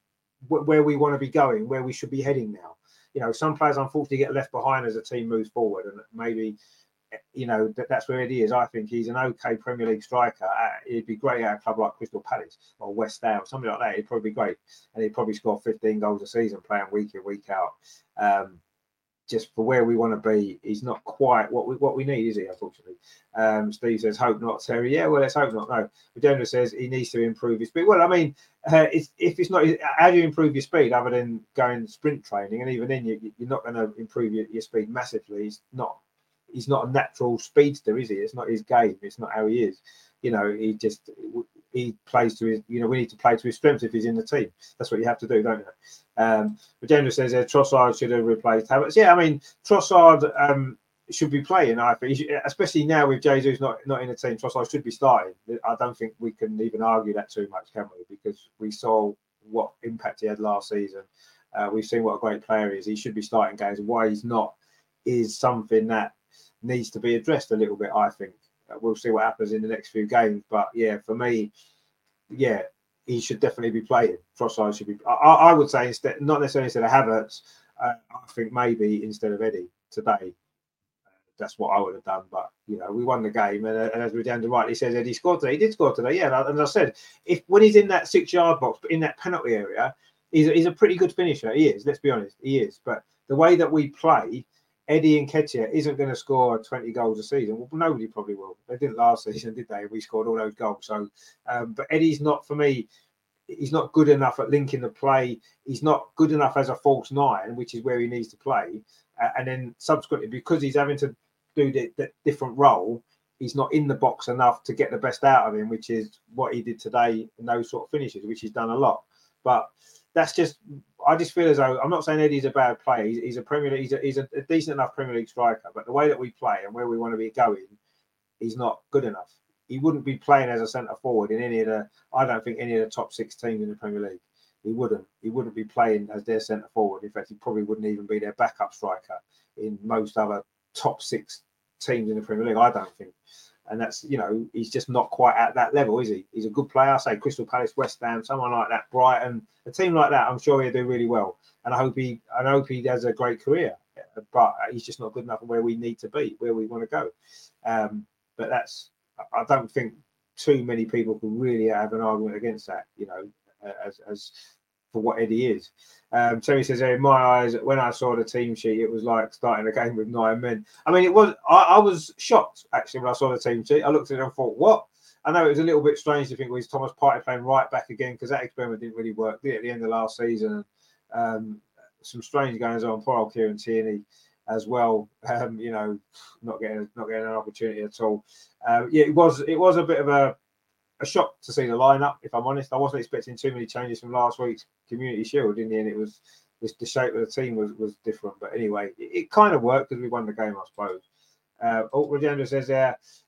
Where we want to be going, where we should be heading now. You know, some players unfortunately get left behind as a team moves forward, and maybe, you know, that, that's where Eddie is. I think he's an okay Premier League striker. Uh, he'd be great at a club like Crystal Palace or West Ham, something like that. He'd probably be great, and he'd probably score fifteen goals a season playing week in, week out. Um, just for where we want to be, he's not quite what we what we need, is he? Unfortunately, um, Steve says, "Hope not, Terry." Yeah, well, let's hope not. No, Agenda says he needs to improve his speed. Well, I mean, uh, it's, if it's not, how do you improve your speed other than going sprint training? And even then, you, you're not going to improve your, your speed massively. He's not. He's not a natural speedster, is he? It's not his game. It's not how he is. You know, he just he plays to his. You know, we need to play to his strengths if he's in the team. That's what you have to do, don't you? Um, but General says uh, Trossard should have replaced Havertz. Yeah, I mean Trossard um, should be playing. I think, should, especially now with Jesus not not in the team, Trossard should be starting. I don't think we can even argue that too much, can we? Because we saw what impact he had last season. Uh, we've seen what a great player he is. He should be starting games. Why he's not is something that needs to be addressed a little bit. I think uh, we'll see what happens in the next few games. But yeah, for me, yeah. He should definitely be playing. Trossard should be. I, I would say instead, not necessarily instead of Havertz. Uh, I think maybe instead of Eddie today. Uh, that's what I would have done. But you know, we won the game, and, uh, and as Redanda rightly says, Eddie scored today. He did score today. Yeah, and, and as I said, if when he's in that six-yard box, but in that penalty area, he's a, he's a pretty good finisher. He is. Let's be honest, he is. But the way that we play, Eddie Nketiah isn't going to score twenty goals a season. Well, nobody probably will. They didn't last season, did they? We scored all those goals. So, um, but Eddie's not, for me, he's not good enough at linking the play. He's not good enough as a false nine, which is where he needs to play. Uh, and then subsequently, because he's having to do the, the different role, he's not in the box enough to get the best out of him, which is what he did today in those sort of finishes, which he's done a lot. But that's just, I just feel as though, I'm not saying Eddie's a bad player. He's, he's a Premier League, he's, a, he's a, a decent enough Premier League striker, but the way that we play and where we want to be going, he's not good enough. He wouldn't be playing as a centre forward in any of the, I don't think any of the top six teams in the Premier League. He wouldn't. He wouldn't be playing as their centre forward. In fact, he probably wouldn't even be their backup striker in most other top six teams in the Premier League, I don't think. And that's, you know, he's just not quite at that level, is he? He's a good player. I say Crystal Palace, West Ham, someone like that, Brighton, a team like that, I'm sure he'll do really well. And I hope he, I hope he has a great career. But he's just not good enough where we need to be, where we want to go. Um, but that's, I don't think too many people can really have an argument against that, you know, as as for what Eddie is. Um, Terry says, in my eyes, when I saw the team sheet, it was like starting a game with nine men. I mean, it was, I, I was shocked, actually, when I saw the team sheet. I looked at it and thought, what? I know it was a little bit strange to think, was Thomas Partey playing right back again, because that experiment didn't really work, did it, at the end of last season? Um, some strange goings on. Poor old Kieran Tierney as well, um, you know, not getting not getting an opportunity at all. Um, yeah, it was it was a bit of a, a shock to see the lineup. If I'm honest, I wasn't expecting too many changes from last week's Community Shield. In the end, it was the shape of the team was was different. But anyway, it, it kind of worked because we won the game, I suppose. Uh, Alt Regenda says there,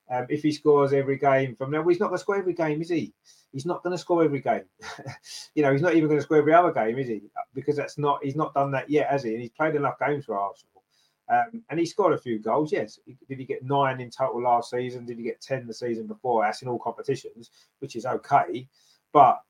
Um, if he scores every game from now, well, he's not going to score every game, is he? He's not going to score every game. You know, he's not even going to score every other game, is he? Because that's not, he's not done that yet, has he? And he's played enough games for Arsenal. Um, and he scored a few goals, yes. Did he get nine in total last season? Did he get ten the season before? That's in all competitions, which is okay. But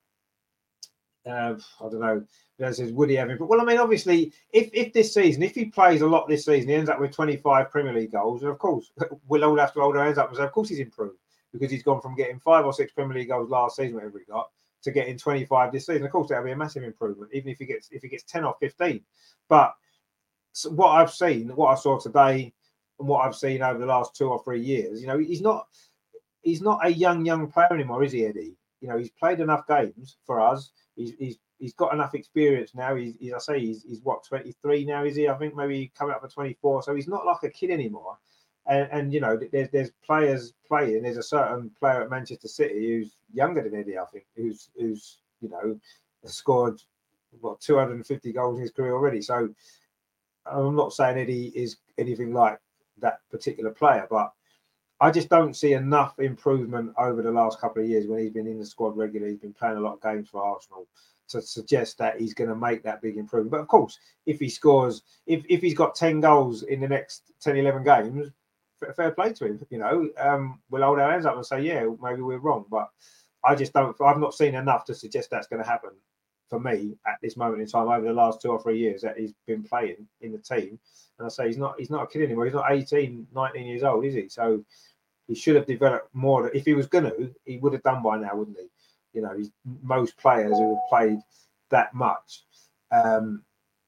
uh, I don't know. It says, would he have him? Well, I mean, obviously, if, if this season, if he plays a lot this season, he ends up with twenty-five Premier League goals, and of course, we'll all have to hold our hands up and say, of course, he's improved because he's gone from getting five or six Premier League goals last season, whatever he got, to getting twenty-five this season. Of course, that'll be a massive improvement, even if he gets if he gets ten or fifteen. But so what I've seen, what I saw today, and what I've seen over the last two or three years, you know, he's not he's not a young young player anymore, is he, Eddie? You know, he's played enough games for us. He's he's he's got enough experience now. He's, he's I say he's he's what twenty-three now, is he? I think maybe coming up for twenty-four. So he's not like a kid anymore. And, and you know, there's there's players playing. There's a certain player at Manchester City who's younger than Eddie, I think, who's who's you know scored what two hundred fifty goals in his career already. So I'm not saying Eddie is anything like that particular player, but I just don't see enough improvement over the last couple of years when he's been in the squad regularly. He's been playing a lot of games for Arsenal to suggest that he's going to make that big improvement. But of course, if he scores, if, if he's got ten goals in the next ten, eleven games, fair play to him. You know, um, we'll hold our hands up and say, yeah, maybe we're wrong. But I just don't, I've not seen enough to suggest that's going to happen for me at this moment in time over the last two or three years that he's been playing in the team. And I say he's not he's not a kid anymore. He's not eighteen, nineteen years old, is he? So he should have developed more. If he was going to, he would have done by now, wouldn't he? You know, he's, most players who have played that much, um,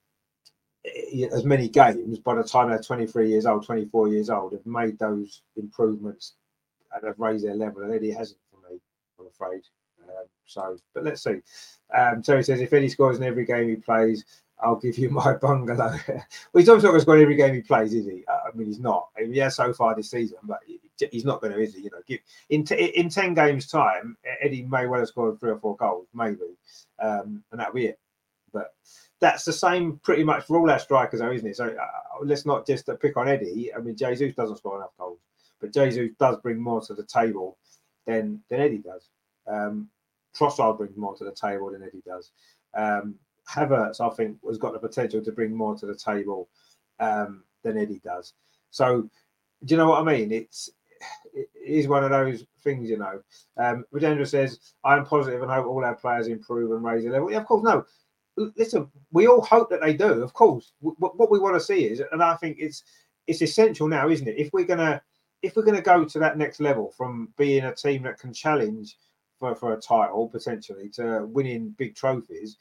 as many games, by the time they're twenty-three years old, twenty-four years old, have made those improvements and have raised their level. And Eddie hasn't for me, I'm afraid. Um, so, but let's see. Um, Terry says, if Eddie scores in every game he plays, I'll give you my bungalow. Well, he's obviously not going to score in every game he plays, is he? Uh, I mean, he's not. I mean, he has so far this season, but he's not going to, is he? You know, give, in t- in ten games' time, Eddie may well have scored three or four goals, maybe, um, and that'll be it. But that's the same pretty much for all our strikers, though, isn't it? So uh, let's not just uh, pick on Eddie. I mean, Jesus doesn't score enough goals, but Jesus does bring more to the table than than Eddie does. Um, Trossard brings more to the table than Eddie does. Um, Havertz, I think, has got the potential to bring more to the table um, than Eddie does. So, do you know what I mean? It's it is one of those things, you know. Um, Rajendra says, I'm positive and hope all our players improve and raise their level. Yeah, of course, no. Listen, we all hope that they do, of course. W- what we want to see is, and I think it's it's essential now, isn't it? If we're gonna if we're gonna go to that next level from being a team that can challenge for, for a title potentially to winning big trophies,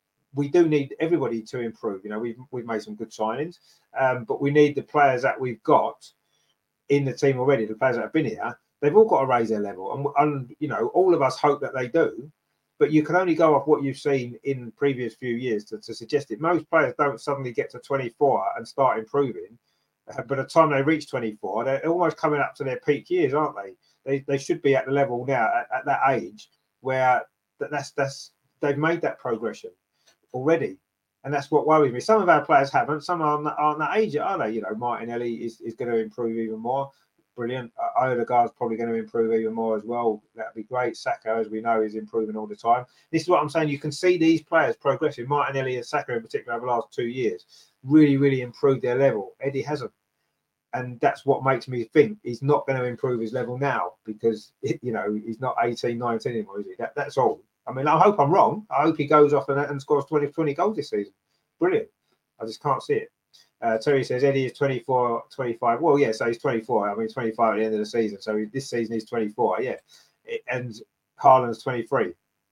we do need everybody to improve. You know, we've we've made some good signings, um, but we need the players that we've got in the team already, the players that have been here, they've all got to raise their level. And, and you know, all of us hope that they do, but you can only go off what you've seen in previous few years to, to suggest it. Most players don't suddenly get to twenty-four and start improving. Uh, by the time they reach twenty-four, they're almost coming up to their peak years, aren't they? They they should be at the level now, at, at that age, where that, that's that's they've made that progression already. And that's what worries me. Some of our players haven't. Some aren't, aren't that age, are they? You know, Martinelli is, is going to improve even more. Brilliant. Uh, Odegaard's probably going to improve even more as well. That'd be great. Saka, as we know, is improving all the time. This is what I'm saying. You can see these players progressing. Martinelli and Saka in particular over the last two years really, really improved their level. Eddie hasn't. And that's what makes me think he's not going to improve his level now because, you know, he's not eighteen, nineteen anymore, is he? That, that's all. I mean, I hope I'm wrong. I hope he goes off and, and scores twenty, twenty goals this season. Brilliant. I just can't see it. Uh, Terry says Eddie is twenty-four, twenty-five. Well, yeah, so he's twenty-four. I mean, twenty-five at the end of the season. So this season he's twenty-four, yeah. And Haaland's twenty-three.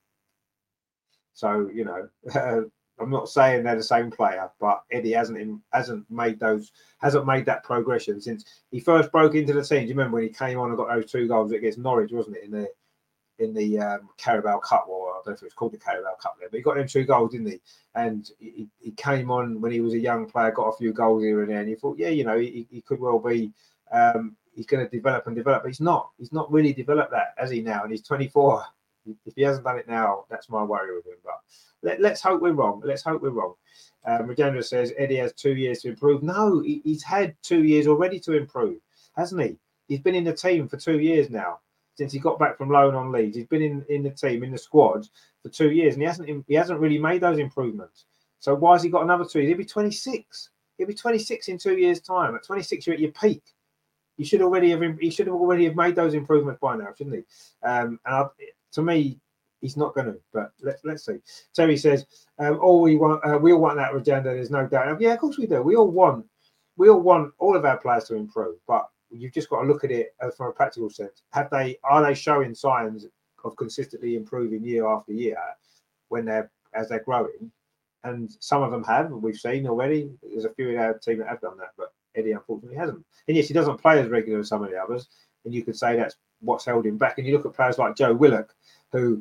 So, you know, uh, I'm not saying they're the same player, but Eddie hasn't hasn't made those hasn't made that progression since he first broke into the team. Do you remember when he came on and got those two goals against Norwich, wasn't it, in the in the um, Carabao Cup, or I don't know if it was called the Carabao Cup there, but he got them two goals, didn't he? And he, he came on when he was a young player, got a few goals here and there, and you thought, yeah, you know, he, he could well be, um, he's going to develop and develop, but he's not. He's not really developed that, has he now? And he's twenty-four. If he hasn't done it now, that's my worry with him. But let, let's hope we're wrong. Let's hope we're wrong. Um, Rajendra says Eddie has two years to improve. No, he, he's had two years already to improve, hasn't he? he's been in the team for two years now. Since he got back from loan on Leeds, he's been in, in the team, in the squad for two years, and he hasn't he hasn't really made those improvements. So why has he got another two? He'll be twenty-six. He'll be twenty-six in two years' time. At twenty-six, you're at your peak. You should already have he should have already have made those improvements by now, shouldn't he? Um, and I, to me, he's not going to. But let's let's see. Terry says, um, "All we want, uh, we all want that agenda. There's no doubt. Yeah, of course we do. We all want, we all want all of our players to improve, but." You've just got to look at it from a practical sense. Have they are they showing signs of consistently improving year after year when they're as they're growing? And some of them have. We've seen already. There's a few in our team that have done that, but Eddie unfortunately hasn't. And yes, he doesn't play as regular as some of the others, and you could say that's what's held him back. And you look at players like Joe Willock, who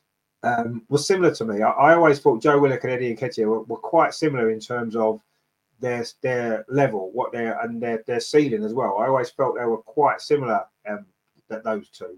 um, was similar to me. I, I always thought Joe Willock and Eddie Nketiah were, were quite similar in terms of their their level, what their and their their ceiling as well. I always felt they were quite similar. Um, that those two.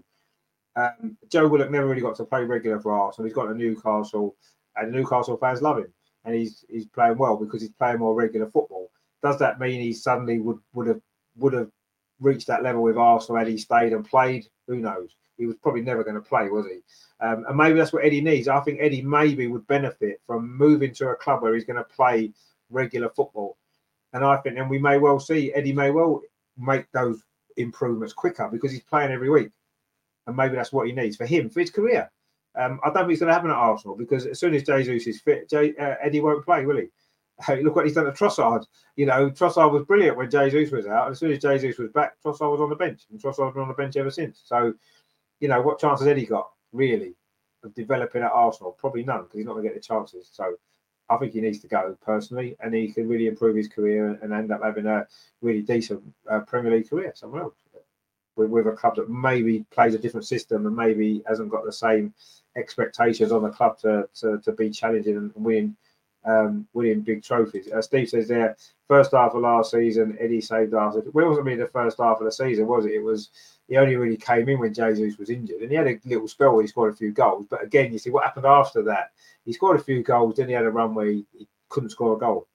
Um, Joe Willock never really got to play regular for Arsenal. He's got to Newcastle, and the Newcastle fans love him, and he's he's playing well because he's playing more regular football. Does that mean he suddenly would would have would have reached that level with Arsenal had he stayed and played? Who knows? He was probably never going to play, was he? Um, and maybe that's what Eddie needs. I think Eddie maybe would benefit from moving to a club where he's going to play regular football, and I think then we may well see Eddie may well make those improvements quicker because he's playing every week, and maybe that's what he needs for him for his career. Um, I don't think it's going to happen at Arsenal because as soon as Jesus is fit, Jay, uh, Eddie won't play, will he? Uh, look what he's done to Trossard. You know, Trossard was brilliant when Jesus was out. As soon as Jesus was back, Trossard was on the bench, and Trossard's been on the bench ever since. So, you know, what chance has Eddie got really of developing at Arsenal? Probably none because he's not going to get the chances. So. I think he needs to go personally, and he can really improve his career and end up having a really decent uh, Premier League career somewhere else with, with a club that maybe plays a different system and maybe hasn't got the same expectations on the club to to, to be challenging and winning um, winning big trophies. Uh, Steve says there, first half of last season, Eddie saved us. Well, it wasn't really the first half of the season, was it? It was. He only really came in when Jesus was injured, and he had a little spell where he scored a few goals. But again, you see what happened after that. He scored a few goals, then he had a run where he, he couldn't score a goal.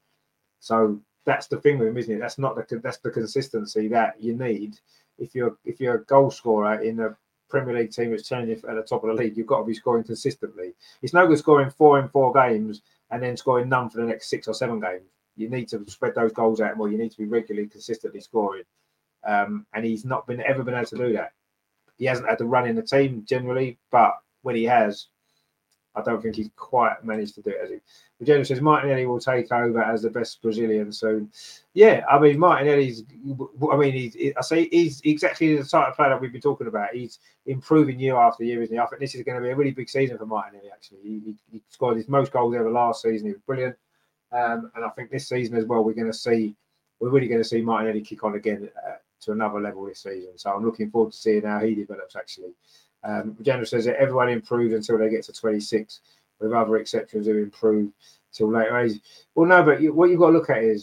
So that's the thing with him, isn't it? That's not the that's the consistency that you need if you're if you're a goal scorer in a Premier League team that's challenging at the top of the league. You've got to be scoring consistently. It's no good scoring four in four games and then scoring none for the next six or seven games. You need to spread those goals out more. You need to be regularly, consistently scoring. Um, and he's not been ever been able to do that. He hasn't had to run in the team generally, but when he has, I don't think he's quite managed to do it, has he? Virginia says Martinelli will take over as the best Brazilian soon. Yeah, I mean Martinelli's. I mean, he's. I say he's exactly the type of player that we've been talking about. He's improving year after year, isn't he? I think this is going to be a really big season for Martinelli. Actually, he, he, he scored his most goals ever last season. He was brilliant, um, and I think this season as well, we're going to see. We're really going to see Martinelli kick on again uh, to another level this season. So I'm looking forward to seeing how he develops. Actually, um, Virginia says that everyone improves until they get to twenty-six. With other exceptions who improve till later age. Well, no, but you, what you've got to look at is,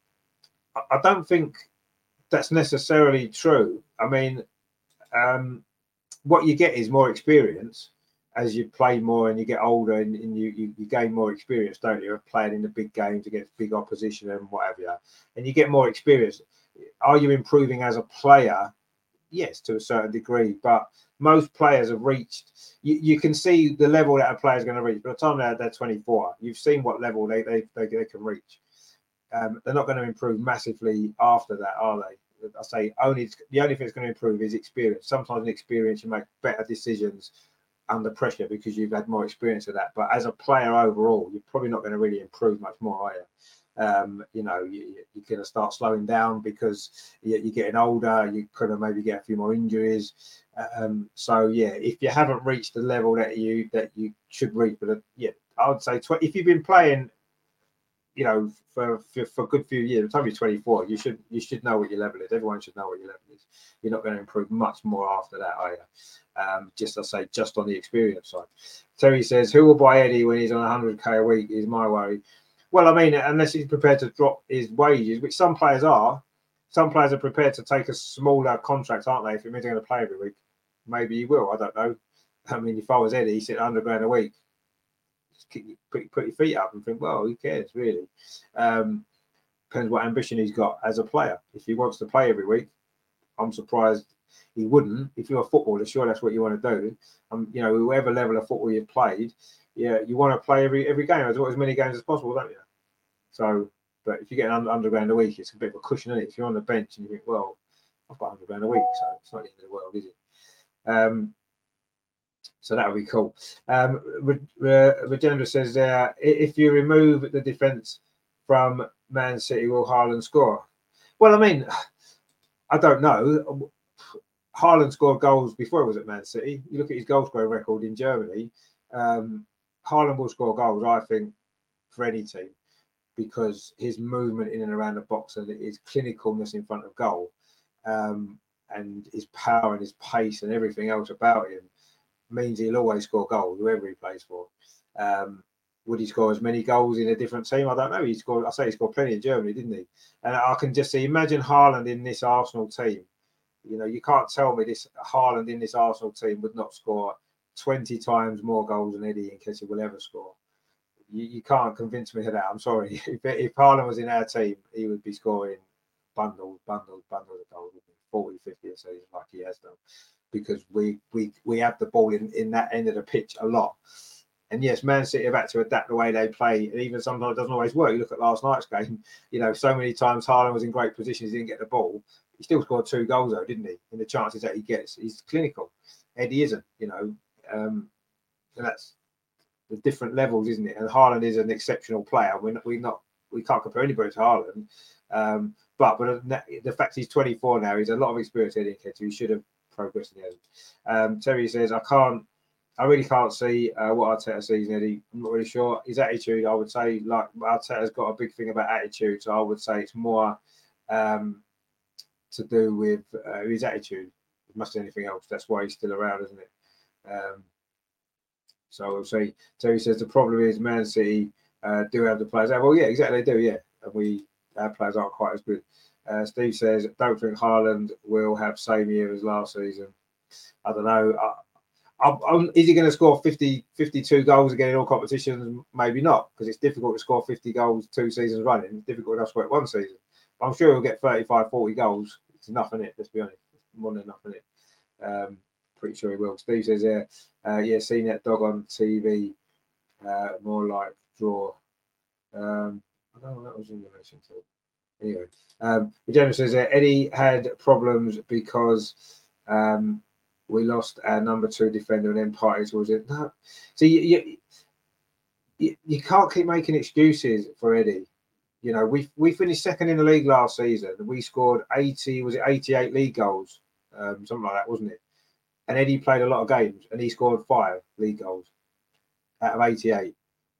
I, I don't think that's necessarily true. I mean, um, what you get is more experience as you play more and you get older and, and you, you, you gain more experience, don't you? Playing in the big games against big opposition and whatever, and you get more experience. Are you improving as a player? Yes, to a certain degree, but most players have reached. You, you can see the level that a player is going to reach. By the time they're, they're twenty-four, you've seen what level they they, they, they can reach. Um, they're not going to improve massively after that, are they? I say only the only thing that's going to improve is experience. Sometimes in experience, you make better decisions under pressure because you've had more experience of that. But as a player overall, you're probably not going to really improve much more, are you? Um, you know, you, you're going to start slowing down because you're getting older. You're going to maybe get a few more injuries. Um, so yeah, if you haven't reached the level that you that you should reach, but uh, yeah, I would say tw- if you've been playing, you know, for, for for a good few years, by the time you're twenty-four, you should you should know what your level is. Everyone should know what your level is. You're not going to improve much more after that, are you? Um, just I say, just on the experience side. Terry says, "Who will buy Eddie when he's on one hundred k a week?" Is my worry. Well, I mean, unless he's prepared to drop his wages, which some players are. Some players are prepared to take a smaller contract, aren't they? If it means they're going to play every week, maybe he will. I don't know. I mean, if I was Eddie, he'd sit one hundred grand a week. Just put, put your feet up and think, well, who cares, really? Um, depends what ambition he's got as a player. If he wants to play every week, I'm surprised he wouldn't. If you're a footballer, sure, that's what you want to do. Um, you know, whatever level of football you've played, yeah, you want to play every every game, as, as many games as possible, don't you? So, but if you get an under, under grand a week, it's a bit of a cushion, isn't it? If you're on the bench and you think, well, I've got hundred grand a week, so it's not the end of the world, is it? Um, so that would be cool. Um, Regendra says, uh, if you remove the defence from Man City, will Haaland score? Well, I mean, I don't know. Haaland scored goals before he was at Man City. You look at his goal scoring record in Germany. Um, Haaland will score goals, I think, for any team, because his movement in and around the box and his clinicalness in front of goal, um, and his power and his pace and everything else about him means he'll always score goals, whoever he plays for. Um, would he score as many goals in a different team? I don't know. He scored. I say he scored plenty in Germany, didn't he? And I can just see, imagine Haaland in this Arsenal team. You know, you can't tell me this Haaland in this Arsenal team would not score twenty times more goals than Eddie Nketiah will ever score. You, you can't convince me of that. I'm sorry. If, if Haaland was in our team, he would be scoring bundles, bundles, bundles of goals, forty, fifty a season like he has done, because we we we have the ball in, in that end of the pitch a lot. And yes, Man City have had to adapt the way they play, and even sometimes it doesn't always work. You look at last night's game, you know, so many times Haaland was in great positions, he didn't get the ball. He still scored two goals though, didn't he? In the chances that he gets, he's clinical. Eddie isn't, you know, um, and that's the different levels, isn't it? And Haaland is an exceptional player. We're not, we're not we can't compare anybody to Haaland, um, but but the fact he's twenty-four now, he's a lot of experience. Eddie Nketiah, he should have progressed in the end. Um, Terry says, I can't. I really can't see uh, what Arteta sees in Eddie. I'm not really sure. His attitude, I would say, like Arteta's got a big thing about attitude, so I would say it's more um, to do with uh, his attitude. It must be anything else. That's why he's still around, isn't it? Um, so I would say, Terry says the problem is Man City uh, do have the players. Well, yeah, exactly, they do, yeah. And we our players aren't quite as good. Uh, Steve says, don't think Haaland will have same year as last season. I don't know. I, I'm, I'm, is he going to score fifty, fifty-two goals again in all competitions? Maybe not, because it's difficult to score fifty goals two seasons running. It's difficult enough to score it one season. But I'm sure he'll get thirty-five, forty goals. It's enough, isn't it? Let's be honest. It's more than enough, isn't it? Um, pretty sure he will. Steve says, yeah, uh, yeah, seen that dog on T V, uh, more like draw. Um, I don't know what that was in relation to. Anyway, um, Regeneration says, uh, Eddie had problems because um, we lost our number two defender and then Partey towards it. No. So you, you, you, you can't keep making excuses for Eddie. You know, we we finished second in the league last season. We scored eighty, was it eighty-eight league goals? Um, something like that, wasn't it? And Eddie played a lot of games and he scored five league goals out of eighty-eight.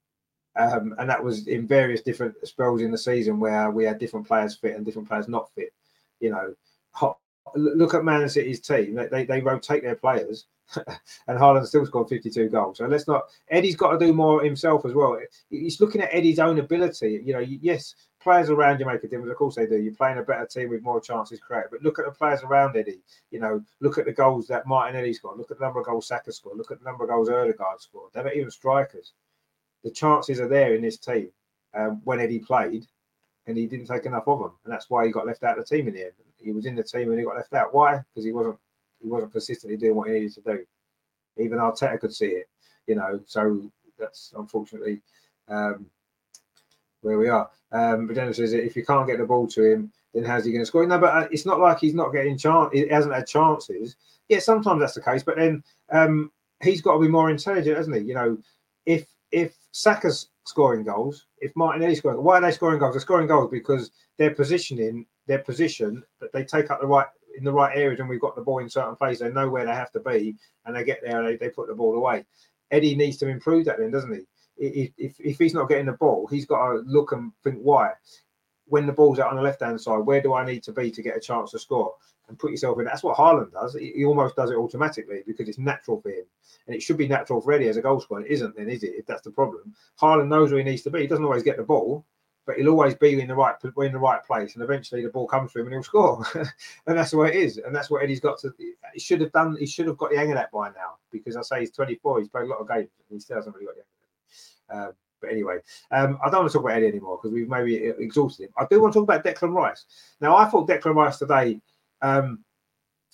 Um, and that was in various different spells in the season where we had different players fit and different players not fit. You know, hot, look at Man City's team. They, they, they rotate their players and Haaland still scored fifty-two goals. So let's not, Eddie's got to do more himself as well. He's looking at Eddie's own ability. You know, yes, players around you make a difference. Of course they do. You're playing a better team with more chances created. But look at the players around Eddie. You know, look at the goals that Martinelli scored. Look at the number of goals Saka scored. Look at the number of goals Ødegaard scored. They're not even strikers. The chances are there in this team um, when Eddie played, and he didn't take enough of them, and that's why he got left out of the team in the end. He was in the team and he got left out. Why? Because he wasn't he wasn't consistently doing what he needed to do. Even Arteta could see it, you know. So that's unfortunately um, where we are. Um, but then says if you can't get the ball to him, then how's he going to score? No, but it's not like he's not getting chance. He hasn't had chances. Yeah, sometimes that's the case, but then um, he's got to be more intelligent, hasn't he? You know, if if Saka's scoring goals, if Martinelli's scoring, why are they scoring goals? They're scoring goals because they're positioning their position that they take up the right in the right areas, and we've got the ball in certain places. They know where they have to be, and they get there and they, they put the ball away. Eddie needs to improve that, then, doesn't he? If, if if he's not getting the ball, he's got to look and think why. When the ball's out on the left hand side, where do I need to be to get a chance to score? And put yourself in. That's what Haaland does. He, he almost does it automatically because it's natural for him. And it should be natural for Eddie as a goal scorer. It isn't then, is it? If that's the problem. Haaland knows where he needs to be. He doesn't always get the ball, but he'll always be in the right in the right place. And eventually the ball comes to him and he'll score. And that's the way it is. And that's what Eddie's got to he should have done. He should have got the hang of that by now. Because I say he's twenty-four, he's played a lot of games and he still hasn't really got the hang of it. Um, But anyway, um, I don't want to talk about Eddie anymore because we've maybe exhausted him. I do want to talk about Declan Rice. Now, I thought Declan Rice today, um,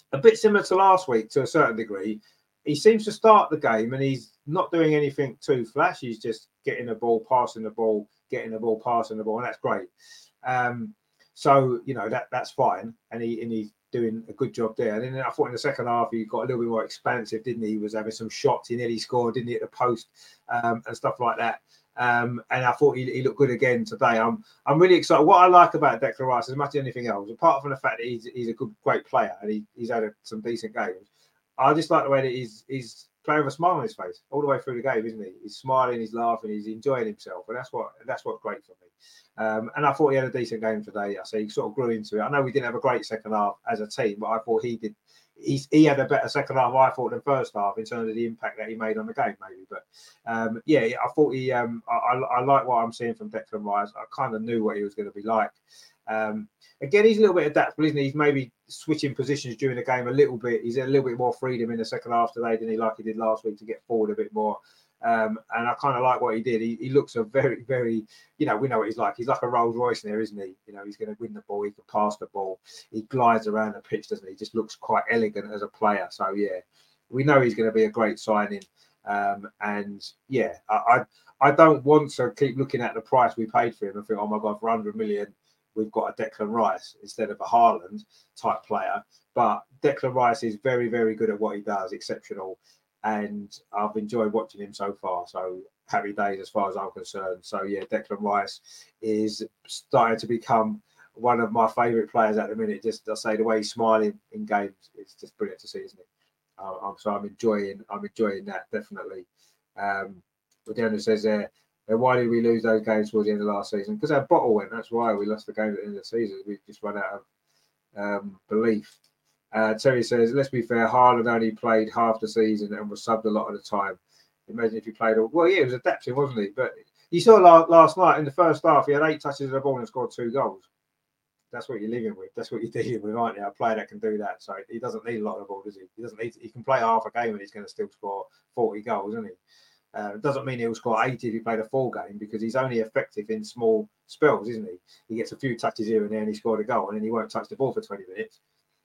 a bit similar to last week to a certain degree. He seems to start the game and he's not doing anything too flash. He's just getting the ball, passing the ball, getting the ball, passing the ball, and that's great. Um, so you know that that's fine, and he and he's doing a good job there. And then I thought in the second half he got a little bit more expansive, didn't he? He was having some shots. He nearly scored, didn't he, at the post um, and stuff like that. Um, and I thought he, he looked good again today. I'm I'm really excited. What I like about Declan Rice, as much as anything else, apart from the fact that he's he's a good, great player and he, he's had a, some decent games, I just like the way that he's he's playing with a smile on his face all the way through the game, isn't he? He's smiling, he's laughing, he's enjoying himself, and that's what that's what's great for me. Um, and I thought he had a decent game today. I say he sort of grew into it. I know we didn't have a great second half as a team, but I thought he did. He's, he had a better second half, I thought, than first half in terms of the impact that he made on the game, maybe. But um, yeah, I thought he. Um, I, I, I like what I'm seeing from Declan Rice. I kind of knew what he was going to be like. Um, again, he's a little bit adaptable, isn't he? He's maybe switching positions during the game a little bit. He's a little bit more freedom in the second half today than he like he did last week to get forward a bit more. Um, and I kind of like what he did. He, he looks a very, very, you know, we know what he's like. He's like a Rolls Royce in there, isn't he? You know, he's going to win the ball. He can pass the ball. He glides around the pitch, doesn't he? He just looks quite elegant as a player. So yeah, we know he's going to be a great signing. Um, and yeah, I, I, I don't want to keep looking at the price we paid for him and think, oh my God, for one hundred million, we've got a Declan Rice instead of a Haaland type player. But Declan Rice is very, very good at what he does, exceptional. And I've enjoyed watching him so far. So happy days as far as I'm concerned. So yeah, Declan Rice is starting to become one of my favourite players at the minute. Just I say the way he's smiling in games, it's just brilliant to see, isn't it? Uh, so I'm enjoying, I'm enjoying that definitely. Um, but Daniel says there, uh, why did we lose those games towards the end of last season? Because our bottle went. That's why we lost the game at the end of the season. We just run out of um, belief. Uh, Terry says, let's be fair, Haaland only played half the season and was subbed a lot of the time. Imagine if he played all. Well, yeah, it was adapting, wasn't he? But you saw last night in the first half, he had eight touches of the ball and scored two goals. That's what you're living with. That's what you're dealing with, aren't you? A player that can do that. So he doesn't need a lot of the ball, does he? He doesn't need to, he can play half a game and he's going to still score forty goals, isn't he? Uh, it doesn't mean he'll score eighty if he played a full game because he's only effective in small spells, isn't he? He gets a few touches here and there and he scored a goal and then he won't touch the ball for twenty minutes.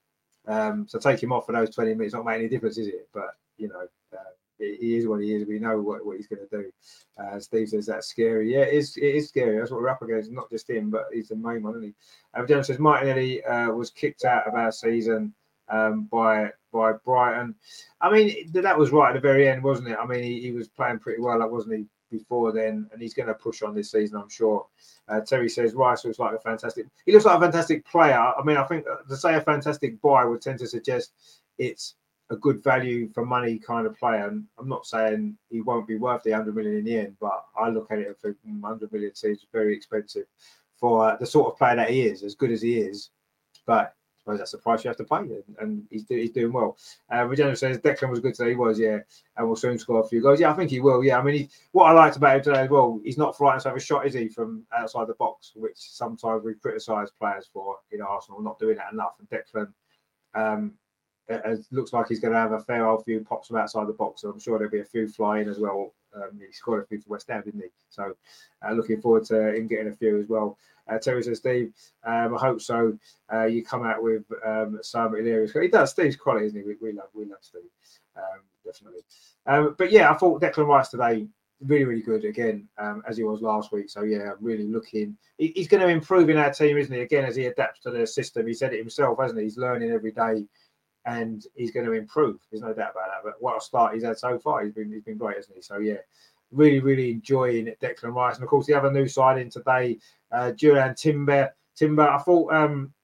Um, so take him off for those twenty minutes, not make any difference, is it? But, you know, uh, he is what he is. We know what, what he's going to do. Uh, Steve says that's scary. Yeah, it is, it is scary. That's what we're up against. Not just him, but he's the main one, isn't he? Um, James says Martinelli uh, was kicked out of our season um, by by Brighton. I mean, that was right at the very end, wasn't it? I mean, he, he was playing pretty well, wasn't he, before then? And he's going to push on this season, I'm sure. Uh, Terry says Rice looks like a fantastic. He looks like a fantastic player. I mean, I think to say a fantastic buy would tend to suggest it's a good value for money kind of player. And I'm not saying he won't be worth the one hundred million in the end, but I look at it for one hundred million seems very expensive for uh, the sort of player that he is, as good as he is. But I suppose that's the price you have to pay, and, and he's, do, he's doing well. Uh, Regina says Declan was good today. He was, yeah, and will soon score a few goals. Yeah, I think he will. Yeah, I mean, he, what I liked about him today as well, he's not frightened to have a shot, is he, from outside the box, which sometimes we criticise players for in Arsenal not doing that enough. And Declan um, it looks like he's going to have a fair old few pops from outside the box, so I'm sure there'll be a few flying as well. Um, he scored a few for West Ham, didn't he? So uh, looking forward to him getting a few as well. Uh, Terry says, Steve, um, I hope so. Uh, you come out with um, some hilarious. He does. Steve's quality, isn't he? We, we love, we love Steve, um, definitely. Um, but yeah, I thought Declan Rice today really, really good again, um, as he was last week. So yeah, really looking. He, he's going to improve in our team, isn't he? Again, as he adapts to the system, he said it himself, hasn't he? He's learning every day, and he's going to improve. There's no doubt about that. But what a start he's had so far. He's been he's been great, hasn't he? So yeah, really, really enjoying Declan Rice. And of course, the other new signing today, uh, Julian Timber. Timber, I thought um,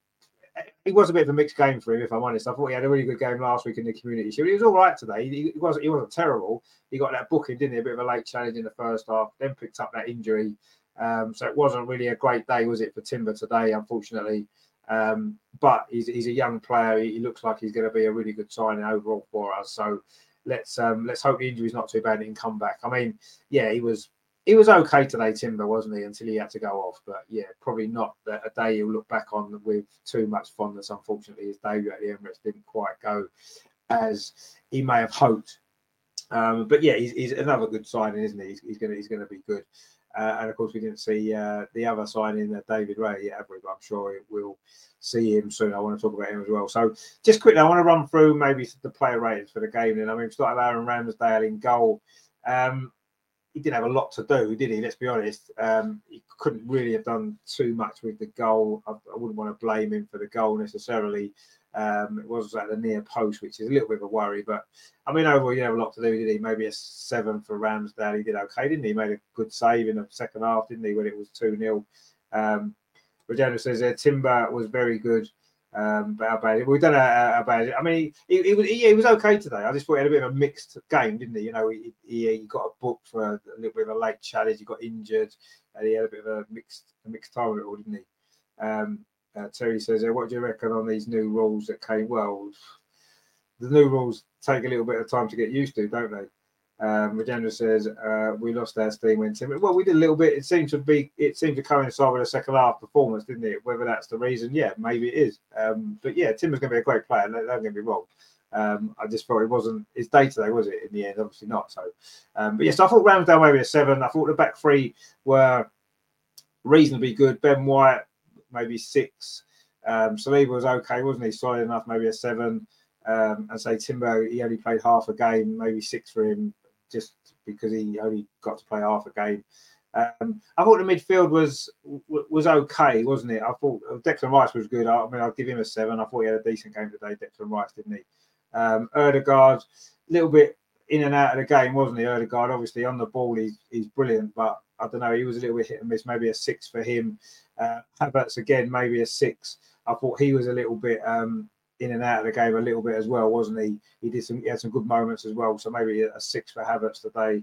it was a bit of a mixed game for him, if I'm honest. I thought he had a really good game last week in the Community Shield. He was all right today. He, he wasn't he wasn't terrible. He got that booking, didn't he? A bit of a late challenge in the first half, then picked up that injury. Um, so it wasn't really a great day, was it, for Timber today, unfortunately. Um, but he's he's a young player. He, he looks like he's going to be a really good signing overall for us. So let's um, let's hope the injury's not too bad and he can come back. I mean, yeah, he was he was okay today, Timber, wasn't he? Until he had to go off. But yeah, probably not a day he'll look back on with too much fondness. Unfortunately, his debut at the Emirates didn't quite go as he may have hoped. Um, but yeah, he's, he's another good signing, isn't he? He's, he's going he's going to be good. Uh, and of course, we didn't see uh, the other signing, uh, David Ray, yet, have we? But I'm sure we'll see him soon. I want to talk about him as well. So, just quickly, I want to run through maybe the player ratings for the game. Then, I mean, we started Aaron Ramsdale in goal. Um, he didn't have a lot to do, did he? Let's be honest. Um, he couldn't really have done too much with the goal. I, I wouldn't want to blame him for the goal necessarily. Um, it was at the near post, which is a little bit of a worry. But I mean, overall, he didn't have a lot to do, did he? Maybe a seven for Ramsdale. He did okay, didn't he? He made a good save in the second half, didn't he? When it was two nil. Um, Regina says there, Timber was very good. Um, but how bad? We don't know how bad. I mean, he, he, was, he, he was okay today. I just thought he had a bit of a mixed game, didn't he? You know, he, he, he got a book for a, a little bit of a late challenge. He got injured, and he had a bit of a mixed, a mixed time with it all, didn't he? Um, uh, Terry says, "What do you reckon on these new rules that came?" Well, the new rules take a little bit of time to get used to, don't they? Um, Regina says uh, we lost our steam when Tim. Well, we did a little bit. It seemed to be. It seemed to coincide with the second half performance, didn't it? Whether that's the reason, yeah, maybe it is. Um, but yeah, Tim was going to be a great player. Don't, don't get me wrong. Um, I just thought it wasn't his day today, was it? In the end, obviously not. So, um, but yes, yeah, so I thought Ramsdale maybe a seven. I thought the back three were reasonably good. Ben White maybe six. Um, Saliba was okay, wasn't he? Solid enough, maybe a seven. Um, and say Timber, he only played half a game, maybe six for him, just because he only got to play half a game. Um, I thought the midfield was was okay, wasn't it? I thought Declan Rice was good. I, I mean, I'll give him a seven. I thought he had a decent game today, Declan Rice, didn't he? Um, Ødegaard, a little bit in and out of the game, wasn't he? Ødegaard, obviously on the ball, he's he's brilliant, but I don't know, he was a little bit hit and miss. Maybe a six for him. Uh, Havertz again, maybe a six. I thought he was a little bit um, in and out of the game a little bit as well, wasn't he? He did some, he had some good moments as well. So maybe a six for Havertz today.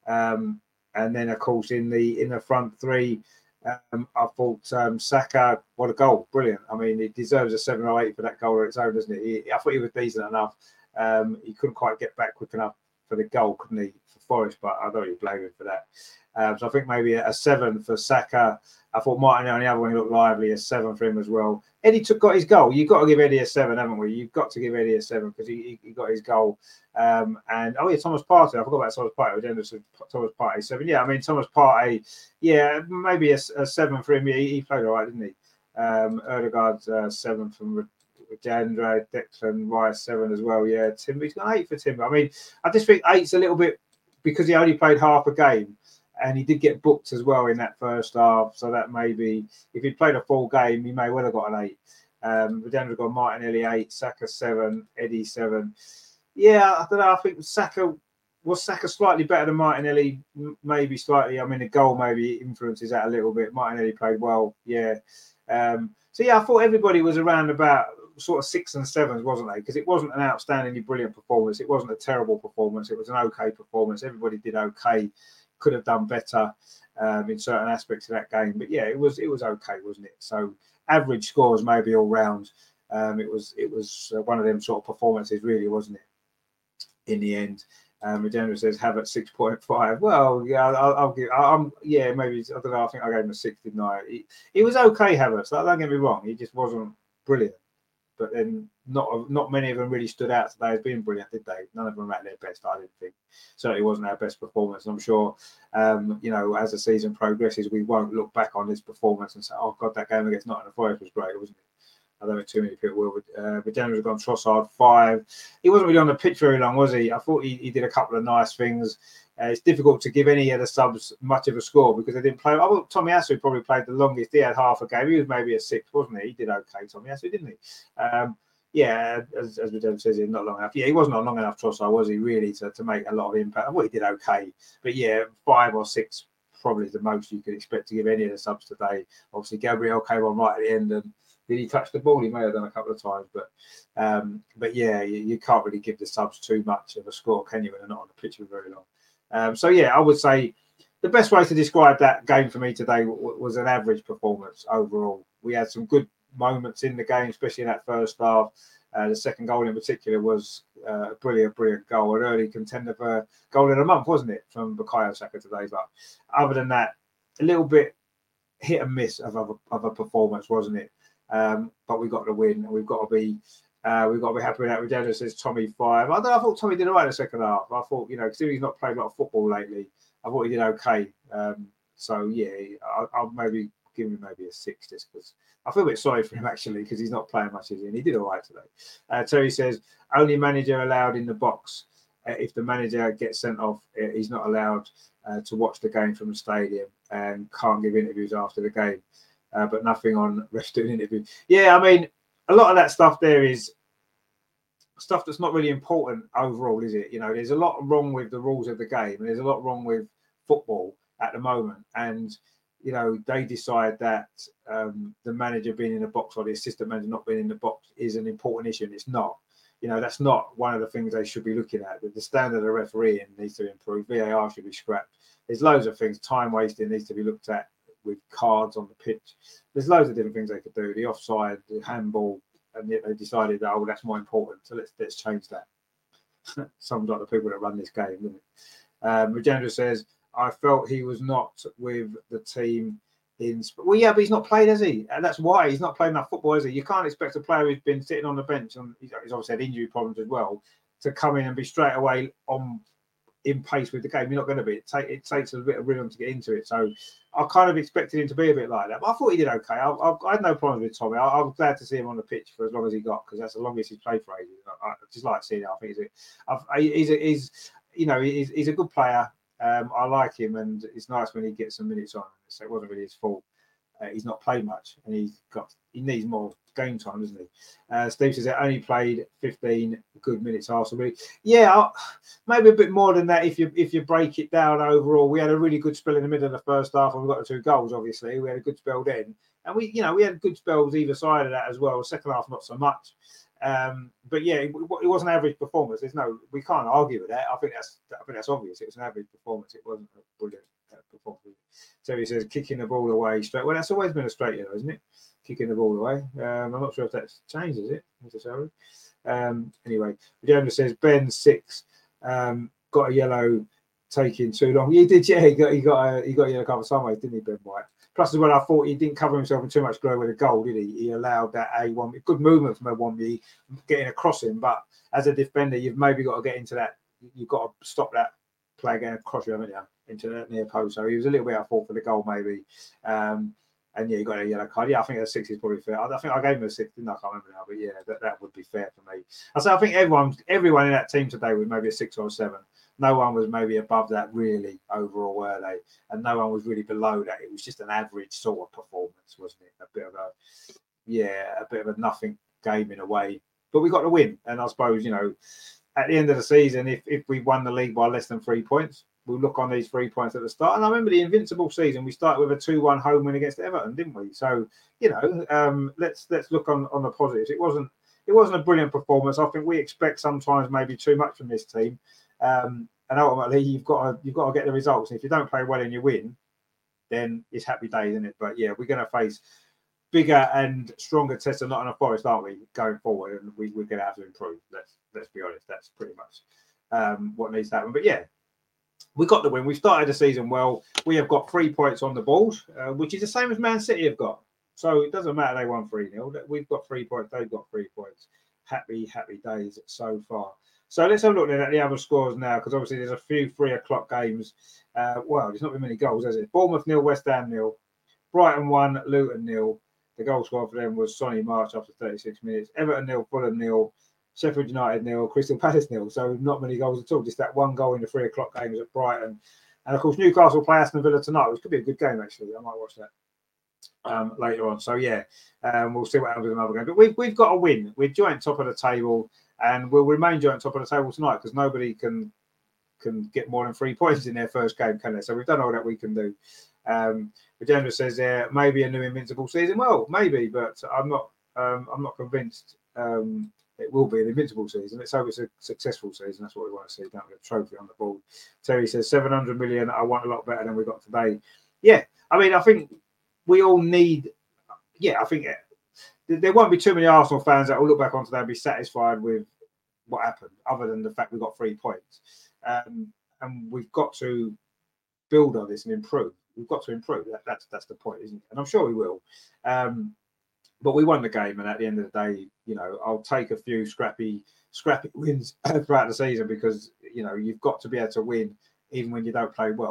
Um, and then of course in the in the front three, um, I thought um, Saka, what a goal, brilliant. I mean, he deserves a seven or eight for that goal on its own, doesn't it? He, I thought he was decent enough. Um, he couldn't quite get back quick enough for the goal, couldn't he, for Forest? But I don't really blame him for that. Um, so I think maybe a seven for Saka. I thought Martin on the other one looked lively, a seven for him as well. Eddie took got his goal. You've got to give Eddie a seven, haven't we? You've got to give Eddie a seven because he, he got his goal. Um, and oh yeah, Thomas Partey. I forgot about Thomas Partey. Thomas Partey seven. Yeah, I mean Thomas Partey. Yeah, maybe a, a seven for him. He, he played all right, didn't he? Um, Ødegaard's uh, seven from Jandra, Declan Rice seven as well. Yeah, Timber. He's got eight for Timber. I mean, I just think eight's a little bit because he only played half a game. And he did get booked as well in that first half. So that maybe, if he'd played a full game, he may well have got an eight. Um, Redendra's got Martinelli eight, Saka seven, Eddie seven. Yeah, I don't know. I think Saka, was Saka slightly better than Martinelli? Maybe slightly. I mean, the goal maybe influences that a little bit. Martinelli played well, yeah. Um, so yeah, I thought everybody was around about sort of six and sevens, wasn't they? Because it wasn't an outstandingly brilliant performance. It wasn't a terrible performance. It was an okay performance. Everybody did okay. Could have done better um, in certain aspects of that game, but yeah, it was it was okay, wasn't it? So average scores maybe all round. Um, it was it was one of them sort of performances, really, wasn't it? In the end, um, Regeneron says Havertz six point five. Well, yeah, I'll, I'll give. I'm yeah, maybe I don't know. I think I gave him a six, didn't I? He, he was okay, Havertz. Like, don't get me wrong, he just wasn't brilliant. But then not not many of them really stood out today as being brilliant, did they? None of them were at their best, I didn't think. Certainly wasn't our best performance. I'm sure, um, you know, as the season progresses, we won't look back on this performance and say, oh, God, that game against Nottingham Forest was great, wasn't it? I don't think too many people will. Uh, but Daniel's gone Trossard five. He wasn't really on the pitch very long, was he? I thought he, he did a couple of nice things. Uh, it's difficult to give any of the subs much of a score because they didn't play. I thought Tomiyasu probably played the longest. He had half a game. He was maybe a six, wasn't he? He did okay, Tomiyasu, didn't he? Um, yeah, as, as Madame says, he's not long enough. Yeah, he wasn't on long enough, Trossard, was he, really, to, to make a lot of impact? I thought he did okay. But yeah, five or six probably the most you could expect to give any of the subs today. Obviously, Gabriel came on right at the end and did he touch the ball? He may have done a couple of times, but um, but yeah, you, you can't really give the subs too much of a score, can you, when they're not on the pitch for very long? Um, so yeah, I would say the best way to describe that game for me today w- was an average performance overall. We had some good moments in the game, especially in that first half. Uh, the second goal in particular was uh, a brilliant, brilliant goal, an early contender for goal in a month, wasn't it, from Bukayo Saka today? But other than that, a little bit hit and miss of a, of a performance, wasn't it? Um, but we got to win, and we've got to be uh, we've got to be happy with that. Regina says Tommy five. I don't know, I thought Tommy did all right in the second half. I thought, you know, because he's not played a lot of football lately, I thought he did okay. Um, so yeah, I'll, I'll maybe give him maybe a six just because I feel a bit sorry for him actually because he's not playing much, is he? And he did all right today. Uh, Terry says only manager allowed in the box. Uh, if the manager gets sent off, uh, he's not allowed uh, to watch the game from the stadium and can't give interviews after the game. Uh, but nothing on refs doing interviews. Yeah, I mean, a lot of that stuff there is stuff that's not really important overall, is it? You know, there's a lot wrong with the rules of the game, and there's a lot wrong with football at the moment. And you know, they decide that um, the manager being in the box or the assistant manager not being in the box is an important issue, and it's not. You know, that's not one of the things they should be looking at. The standard of refereeing needs to improve. V A R should be scrapped. There's loads of things. Time wasting needs to be looked at with cards on the pitch. There's loads of different things they could do. The offside, the handball, and yet they decided that, oh, that's more important. So let's let's change that. Sounds like the people that run this game, doesn't it? Um, Regenda says, I felt he was not with the team in. Well, yeah, but he's not played, has he? And that's why he's not played enough football, has he? You can't expect a player who's been sitting on the bench and he's obviously had injury problems as well to come in and be straight away on in pace with the game. You're not going to be. It, take, it takes a bit of rhythm to get into it. So I kind of expected him to be a bit like that. But I thought he did okay. I, I, I had no problems with Tommy. I, I was glad to see him on the pitch for as long as he got because that's the longest he's played for ages. I, I just like seeing it. I think he's a, I, he's, a, he's you know he's, he's a good player. Um, I like him, and it's nice when he gets some minutes on. So it wasn't really his fault. Uh, he's not played much, and he's got he needs more game time, doesn't he? Uh, Steve says he only played fifteen good minutes. Arsenal, yeah, I'll, maybe a bit more than that if you if you break it down overall. We had a really good spell in the middle of the first half, and we got the two goals. Obviously, we had a good spell then, and we you know we had good spells either side of that as well. Second half, not so much. Um, but yeah, it, it was an average performance. There's no, we can't argue with that. I think that's, I think that's obvious. It was an average performance. It wasn't a brilliant uh, performance. So he says kicking the ball away straight. Well, that's always been a straight yellow, isn't it? Kicking the ball away. Um, I'm not sure if that's changed, is it necessarily? Um, anyway, Jonah says Ben six um, got a yellow taking too long. He did, yeah. He got he got a he got a yellow card for some ways, didn't he, Ben White? Plus, as well, I thought he didn't cover himself in too much glory with a goal, did he? He allowed that A one good movement from Awombi getting across him, but as a defender, you've maybe got to get into that. You've got to stop that play getting across you, haven't you, into that near post. So he was a little bit, I thought, for the goal maybe. Um, and yeah, he got a yellow card. Yeah, I think a six is probably fair. I, I think I gave him a six, didn't I? I can't remember now, but yeah, that, that would be fair for me. I say I think everyone, everyone in that team today was maybe a six or a seven. No one was maybe above that really overall, were they? And no one was really below that. It was just an average sort of performance, wasn't it? A bit of a, yeah, a bit of a nothing game in a way. But we got the win. And I suppose, you know, at the end of the season, if, if we won the league by less than three points, we'll look on these three points at the start. And I remember the invincible season, we started with a two one home win against Everton, didn't we? So, you know, um, let's let's look on, on the positives. It wasn't it wasn't a brilliant performance. I think we expect sometimes maybe too much from this team. Um, and ultimately, you've got to you've got to get the results. And if you don't play well and you win, then it's happy days, isn't it? But yeah, we're going to face bigger and stronger tests than Nottingham Forest, aren't we, going forward? And we, we're going to have to improve. Let's let's be honest. That's pretty much um, what needs to happen. But yeah, we got the win. We started the season well. We have got three points on the board, uh, which is the same as Man City have got. So it doesn't matter they won three nil. We've got three points. They've got three points. Happy, happy days so far. So let's have a look then at the other scores now, because obviously there's a few three o'clock games. Uh, well, there's not been many goals, has it? Bournemouth nil, West Ham nil, Brighton one, Luton nil. The goal scorer for them was Sonny March after thirty-six minutes. Everton nil, Fulham nil, Sheffield United nil, Crystal Palace nil. So not many goals at all. Just that one goal in the three o'clock games at Brighton. And of course, Newcastle play Aston Villa tonight, which could be a good game actually. I might watch that um, later on. So yeah, um, we'll see what happens with another game. But we've we've got a win. We're joint top of the table. And we'll remain joint top of the table tonight because nobody can can get more than three points in their first game, can they? So we've done all that we can do. Um, Agenda says there uh, maybe a new invincible season. Well, maybe, but I'm not. Um, I'm not convinced um, it will be an invincible season. Let's hope it's a successful season. That's what we want to see. Don't we? A trophy on the board. Terry says seven hundred million. I want a lot better than we got today. Yeah, I mean, I think we all need. Yeah, I think. It, there won't be too many Arsenal fans that will look back on today and be satisfied with what happened, other than the fact we got three points. Um, and we've got to build on this and improve. We've got to improve. That, that's that's the point, isn't it? And I'm sure we will. Um, but we won the game, and at the end of the day, you know, I'll take a few scrappy, scrappy wins throughout the season because you know you've got to be able to win even when you don't play well.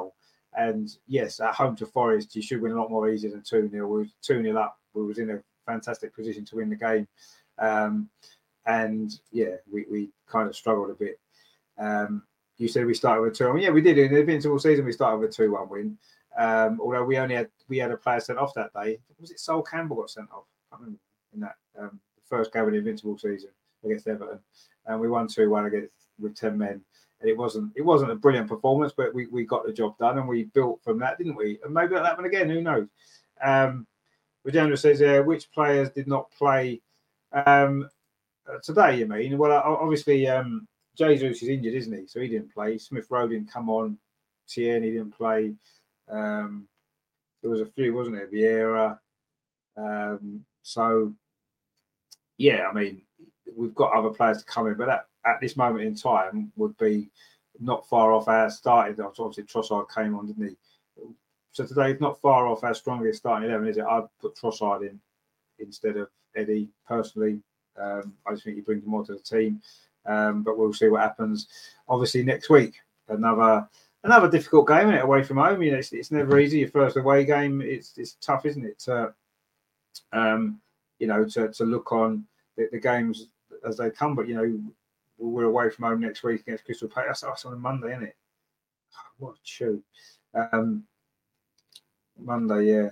And yes, at home to Forest, you should win a lot more easier than two nil. We were two nil up. We was in a fantastic position to win the game. Um, and yeah, we, we kind of struggled a bit. Um, you said we started with two one. Yeah, we did. In the Invincible season, we started with a two one win. Um, although we only had we had a player sent off that day. Was it Sol Campbell got sent off? I can't remember in that um, first game of the Invincible season against Everton, and we won two one against with ten men. And it wasn't it wasn't a brilliant performance, but we, we got the job done and we built from that, didn't we? And maybe that'll happen again. Who knows? Um, Regenda says, uh, which players did not play um, today? You mean? Well, obviously. Um, Jesus is injured, isn't he? So he didn't play. Smith Rowe didn't come on. Tierney didn't play. Um, there was a few, wasn't there? Vieira. Um, so, yeah, I mean, we've got other players to come in, but that, at this moment in time would be not far off our starting. Obviously, Trossard came on, didn't he? So today, not far off our strongest starting eleven, is it? I'd put Trossard in instead of Eddie, personally. Um, I just think he brings more to the team. Um, but we'll see what happens. Obviously, next week, another another difficult game, isn't it? Away from home, you know, it's, it's never easy. Your first away game, it's it's tough, isn't it? To, um, you know, to, to look on the, the games as they come. But you know, we're away from home next week against Crystal Palace. That's on a Monday, isn't it? What a chew. Um, Monday, yeah.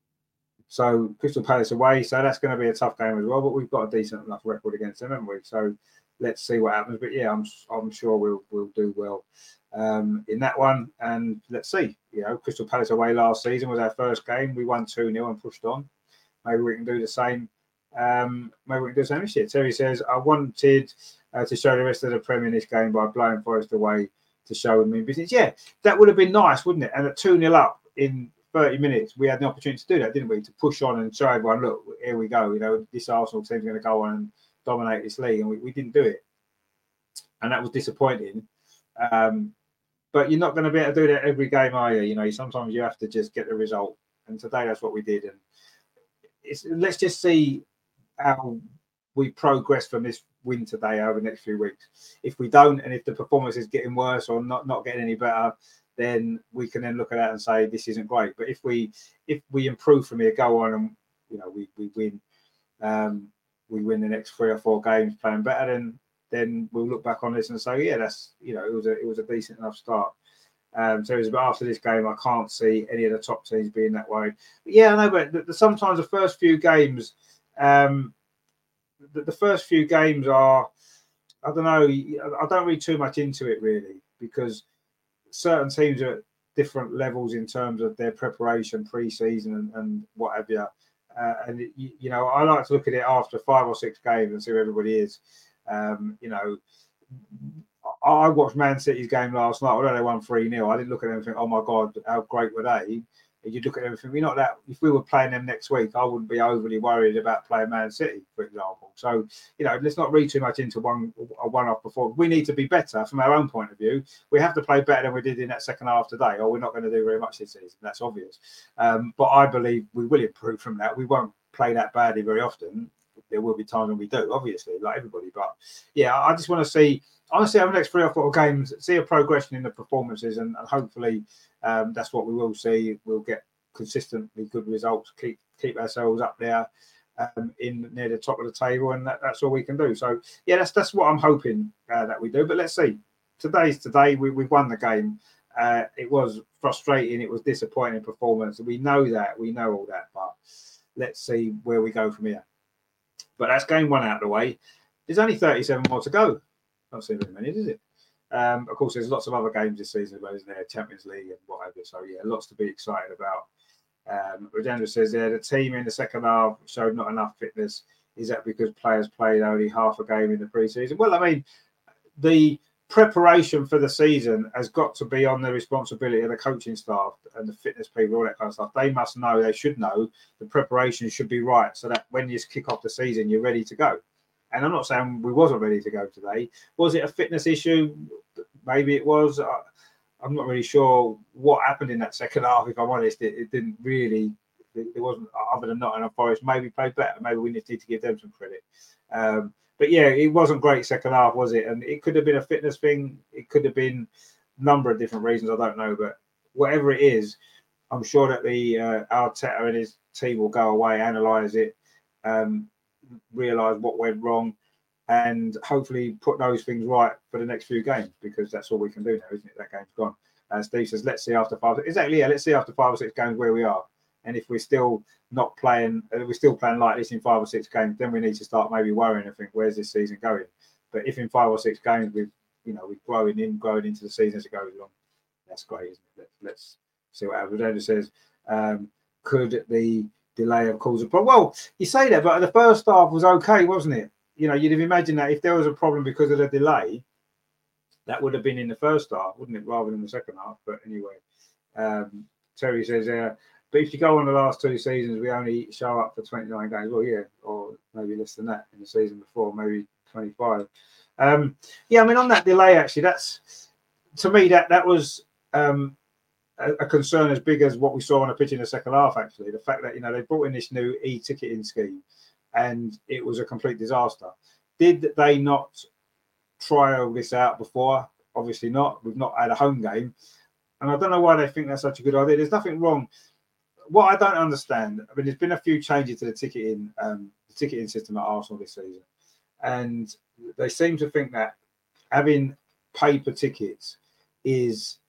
So Crystal Palace away, so that's going to be a tough game as well. But we've got a decent enough record against them, haven't we? So let's see what happens. But yeah, I'm I'm sure we'll we'll do well um, in that one. And let's see. You know, Crystal Palace away last season was our first game. We won two nil and pushed on. Maybe we can do the same. Um, maybe we can do the same this year. Terry says, I wanted uh, to show the rest of the Premier in this game by blowing Forest away to show them in business. Yeah, that would have been nice, wouldn't it? And at two nil up in thirty minutes, we had the opportunity to do that, didn't we? To push on and show everyone, look, here we go. You know, this Arsenal team's going to go on and dominate this league, and we, we didn't do it. And that was disappointing. Um, but you're not going to be able to do that every game, are you? You know, sometimes you have to just get the result. And today, that's what we did. And it's, let's just see how we progress from this win today over the next few weeks. If we don't, and if the performance is getting worse or not, not getting any better, then we can then look at that and say this isn't great. But if we if we improve from here, go on and you know we we win, um, we win the next three or four games playing better, then then we'll look back on this and say, yeah, that's you know it was a it was a decent enough start. Um, so it was, but after this game, I can't see any of the top teams being that way. But yeah, I know, but the, the, sometimes the first few games, um, the, the first few games are, I don't know, I don't read too much into it really because certain teams are at different levels in terms of their preparation pre-season and, and what have you. Uh, and, it, you, you know, I like to look at it after five or six games and see where everybody is. Um, you know, I watched Man City's game last night. Although they won three nil, I didn't look at them and think, oh, my God, how great were they? And you look at them and think, we're not that. If we were playing them next week, I wouldn't be overly worried about playing Man City, for example. So, you know, let's not read too much into one a one-off performance. We need to be better from our own point of view. We have to play better than we did in that second half today, or we're not going to do very much this season. That's obvious. Um, but I believe we will improve from that. We won't play that badly very often. There will be times when we do, obviously, like everybody. But, yeah, I just want to see... Honestly, over the next three or four games, see a progression in the performances, and, and hopefully um, that's what we will see. We'll get consistently good results, keep keep ourselves up there um, in near the top of the table, and that, that's all we can do. So, yeah, that's that's what I'm hoping uh, that we do. But let's see. Today's today. We, we've won the game. Uh, it was frustrating. It was disappointing performance. We know that. We know all that. But let's see where we go from here. But that's game one out of the way. There's only thirty-seven more to go. Not seen very many, is it? Um, of course, there's lots of other games this season, but isn't there? Champions League and whatever. So, yeah, lots to be excited about. Um, Rodandra says there, the team in the second half showed not enough fitness. Is that because players played only half a game in the pre-season? Well, I mean, the preparation for the season has got to be on the responsibility of the coaching staff and the fitness people, all that kind of stuff. They must know, they should know the preparation should be right so that when you kick off the season, you're ready to go. And I'm not saying we wasn't ready to go today. Was it a fitness issue? Maybe it was. I, I'm not really sure what happened in that second half. If I'm honest, it, it didn't really. It, it wasn't other than Nottingham Forest. Maybe played better. Maybe we need to give them some credit. Um, but yeah, it wasn't great second half, was it? And it could have been a fitness thing. It could have been a number of different reasons. I don't know, but whatever it is, I'm sure that the uh, Arteta and his team will go away, analyse it, um, realise what went wrong, and hopefully put those things right for the next few games, because that's all we can do now, isn't it? That game's gone. And Steve says, let's see after five. Exactly, yeah, let's see after five or six games where we are. And if we're still not playing, if we're still playing like this in five or six games, then we need to start maybe worrying and think, where's this season going? But if in five or six games we've, you know, we're growing in, growing into the season as it goes along, that's great, isn't it? Let's, let's see what happens. Andrew says, um, could the delay have caused a problem? Well, you say that, but the first half was okay, wasn't it? You know, you'd have imagined that if there was a problem because of the delay, that would have been in the first half, wouldn't it, rather than the second half? But anyway, um, Terry says, uh, but if you go on the last two seasons, we only show up for twenty-nine games. Well, yeah, or maybe less than that in the season before, maybe twenty-five. Um, yeah, I mean, on that delay, actually, that's, to me, that that was um, a, a concern as big as what we saw on the pitch in the second half, actually. The fact that, you know, they brought in this new e-ticketing scheme and it was a complete disaster. Did they not try all this out before? Obviously not. We've not had a home game. And I don't know why they think that's such a good idea. There's nothing wrong. What I don't understand, I mean, there's been a few changes to the ticketing, um, the ticketing system at Arsenal this season. And they seem to think that having paper tickets is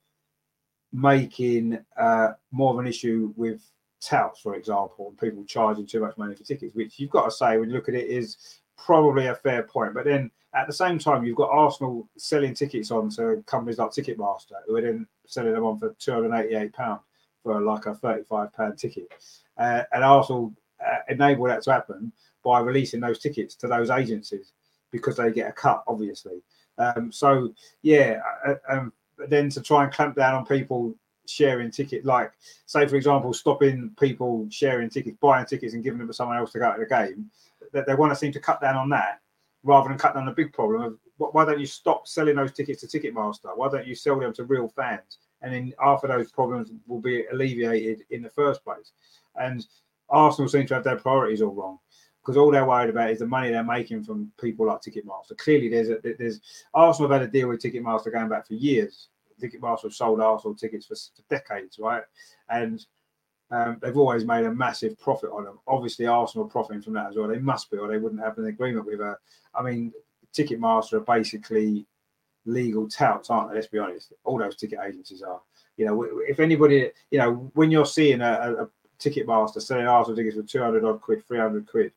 making uh, more of an issue with touts, for example, and people charging too much money for tickets, which you've got to say, when you look at it, is probably a fair point. But then at the same time, you've got Arsenal selling tickets on to companies like Ticketmaster, who are then selling them on for two hundred eighty-eight pounds for like a thirty-five pound ticket. Uh, and Arsenal uh, enable that to happen by releasing those tickets to those agencies because they get a cut, obviously. Um, so, yeah, uh, um, but then to try and clamp down on people sharing tickets, like, say, for example, stopping people sharing tickets, buying tickets and giving them to someone else to go to the game, that they want to seem to cut down on that rather than cut down the big problem of why don't you stop selling those tickets to Ticketmaster? Why don't you sell them to real fans? And then after those problems will be alleviated in the first place. And Arsenal seem to have their priorities all wrong, because all they're worried about is the money they're making from people like Ticketmaster. Clearly, there's a, there's Arsenal have had a deal with Ticketmaster going back for years. Ticketmaster have sold Arsenal tickets for, for decades, right? And um, they've always made a massive profit on them. Obviously, Arsenal are profiting from that as well. They must be, or they wouldn't have an agreement with her. I mean, Ticketmaster are basically legal touts, aren't they? Let's be honest. All those ticket agencies are. You know, if anybody, you know, when you're seeing a, a Ticketmaster selling Arsenal tickets for two hundred odd quid, three hundred quid,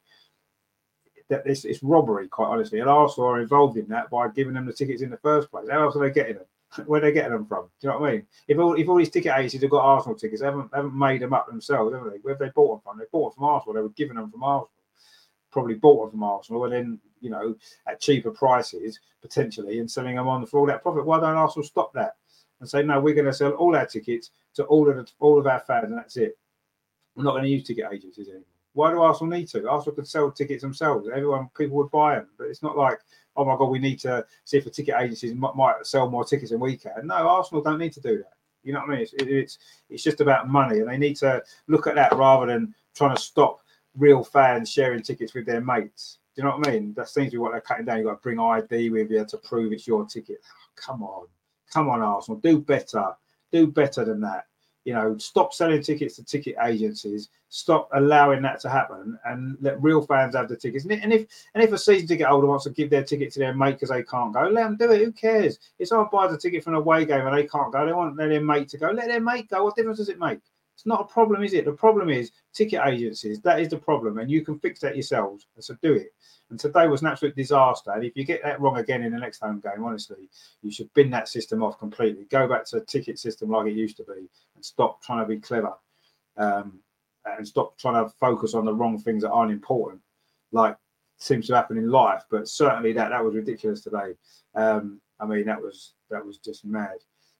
that it's, it's robbery, quite honestly. And Arsenal are involved in that by giving them the tickets in the first place. How else are they getting them? Where are they getting them from? Do you know what I mean? If all if all these ticket agencies have got Arsenal tickets, they haven't haven't made them up themselves, haven't they? Where have they bought them from? They bought them from Arsenal. They were giving them from Arsenal. Probably bought them from Arsenal, and then, you know, at cheaper prices potentially, and selling them on for all that profit. Why don't Arsenal stop that and say, no, we're going to sell all our tickets to all of the, all of our fans, and that's it. We're not going to use ticket agencies anymore. Why do Arsenal need to? Arsenal could sell tickets themselves. Everyone, people would buy them. But it's not like, oh my God, we need to see if the ticket agencies might, might sell more tickets than we can. No, Arsenal don't need to do that. You know what I mean? It's, it, it's it's just about money, and they need to look at that rather than trying to stop real fans sharing tickets with their mates. Do you know what I mean? That seems to be what they're cutting down. You've got to bring I D with you to prove it's your ticket. Come on. Come on, Arsenal. Do better. Do better than that. You know, stop selling tickets to ticket agencies. Stop allowing that to happen, and let real fans have the tickets. And if and if a season ticket holder wants to give their ticket to their mate because they can't go, let them do it. Who cares? If someone buys a ticket for an away game and they can't go, they want their mate to go. Let their mate go. What difference does it make? It's not a problem, is it? The problem is ticket agencies. That is the problem, and you can fix that yourselves. So do it. And today was an absolute disaster. And if you get that wrong again in the next home game, honestly, you should bin that system off completely. Go back to a ticket system like it used to be, and stop trying to be clever, um, and stop trying to focus on the wrong things that aren't important, like seems to happen in life. But certainly that that was ridiculous today. Um, I mean, that was that was just mad.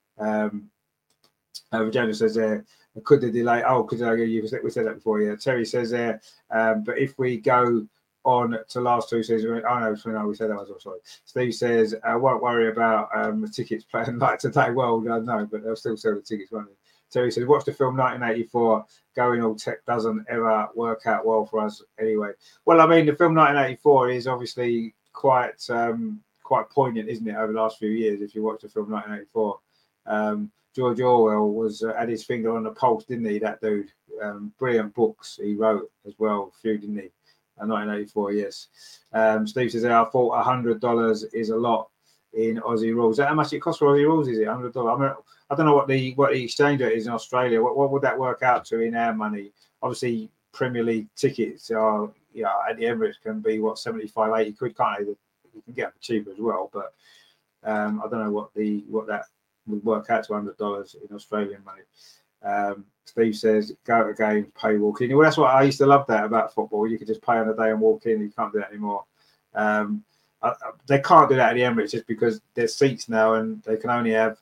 Um, uh, Virginia says there, uh, could the delay? Oh, could I? You we said that before. Yeah. Terry says there, um, but if we go on to last two seasons, oh no, no, we said that was all sorry. Steve says, I won't worry about um, the tickets playing like today. Well, no, no, but they'll still sell the tickets, won't they? Terry says, watch the film nineteen eighty-four. Going all tech doesn't ever work out well for us anyway. Well, I mean, the film nineteen eighty-four is obviously quite um, quite poignant, isn't it, over the last few years, if you watch the film nineteen eighty-four. Um, George Orwell was uh, had his finger on the pulse, didn't he? That dude. Um, brilliant books he wrote as well, a few, didn't he? Uh, nineteen eighty-four, yes. Um, Steve says, I thought one hundred dollars is a lot in Aussie rules. Is that how much it costs for Aussie rules? Is it one hundred dollars? I mean, I don't know what the what the exchange rate is in Australia. What, what would that work out to in our money? Obviously, Premier League tickets are, you know, at the Emirates can be, what, seventy-five, eighty quid, can't they? You can get them cheaper as well, but um, I don't know what the what that would work out to one hundred dollars in Australian money. Um, Steve says, go to games, pay, walk in. Well, that's what I used to love that about football. You could just pay on a day and walk in. You can't do that anymore. Um, I, I, they can't do that at the Emirates just because there's seats now and they can only have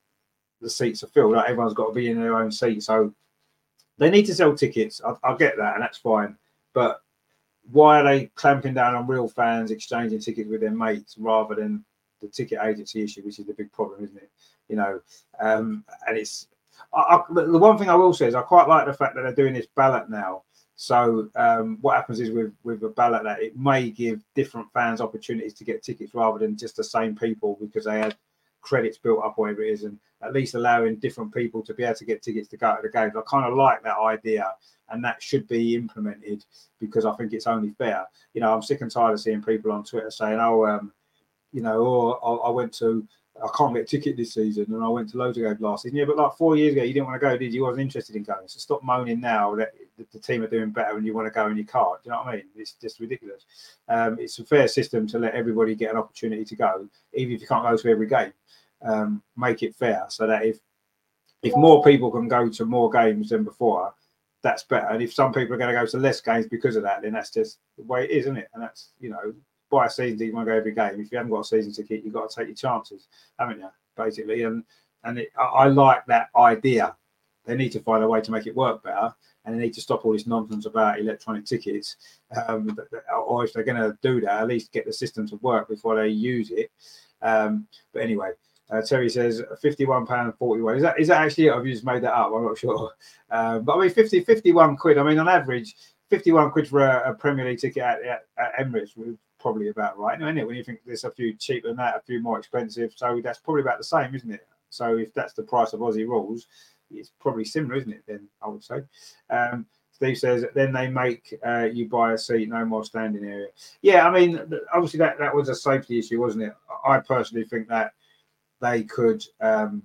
the seats are filled. Like, everyone's got to be in their own seat. So they need to sell tickets. I, I get that, and that's fine. But why are they clamping down on real fans exchanging tickets with their mates rather than the ticket agency issue, which is the big problem, isn't it? You know, um, and it's I, I, the one thing I will say is I quite like the fact that they're doing this ballot now. So um, what happens is with with a ballot that it may give different fans opportunities to get tickets rather than just the same people because they had credits built up, whatever it is, and at least allowing different people to be able to get tickets to go to the games. I kind of like that idea, and that should be implemented because I think it's only fair. You know, I'm sick and tired of seeing people on Twitter saying, "Oh, um, you know, or oh, I went to." I can't get a ticket this season, and I went to loads of games last season. Yeah, but like four years ago, you didn't want to go, did you? You wasn't interested in going. So stop moaning now that the team are doing better and you want to go and you can't. Do you know what I mean? It's just ridiculous. Um, it's a fair system to let everybody get an opportunity to go, even if you can't go to every game. Um, make it fair so that if if more people can go to more games than before, that's better. And if some people are going to go to less games because of that, then that's just the way it is, isn't it? And that's, you know, buy a season ticket, you want to go every game. If you haven't got a season ticket, you've got to take your chances, haven't you? Basically, and and it, I, I like that idea. They need to find a way to make it work better, and they need to stop all this nonsense about electronic tickets. Um, or if they're going to do that, at least get the system to work before they use it. Um, but anyway, uh, Terry says fifty-one pounds forty-one. Is that is that actually it? I've just made that up. I'm not sure. Um, but I mean, fifty, fifty-one quid. I mean, on average, fifty-one quid for a, a Premier League ticket at, at, at Emirates would probably about right, isn't it? When you think there's a few cheaper than that, a few more expensive, so that's probably about the same, isn't it? So if that's the price of Aussie rules, it's probably similar, isn't it? Then I would say. Um, Steve says then they make uh, you buy a seat, no more standing area. Yeah, I mean, obviously that that was a safety issue, wasn't it? I personally think that they could. Um,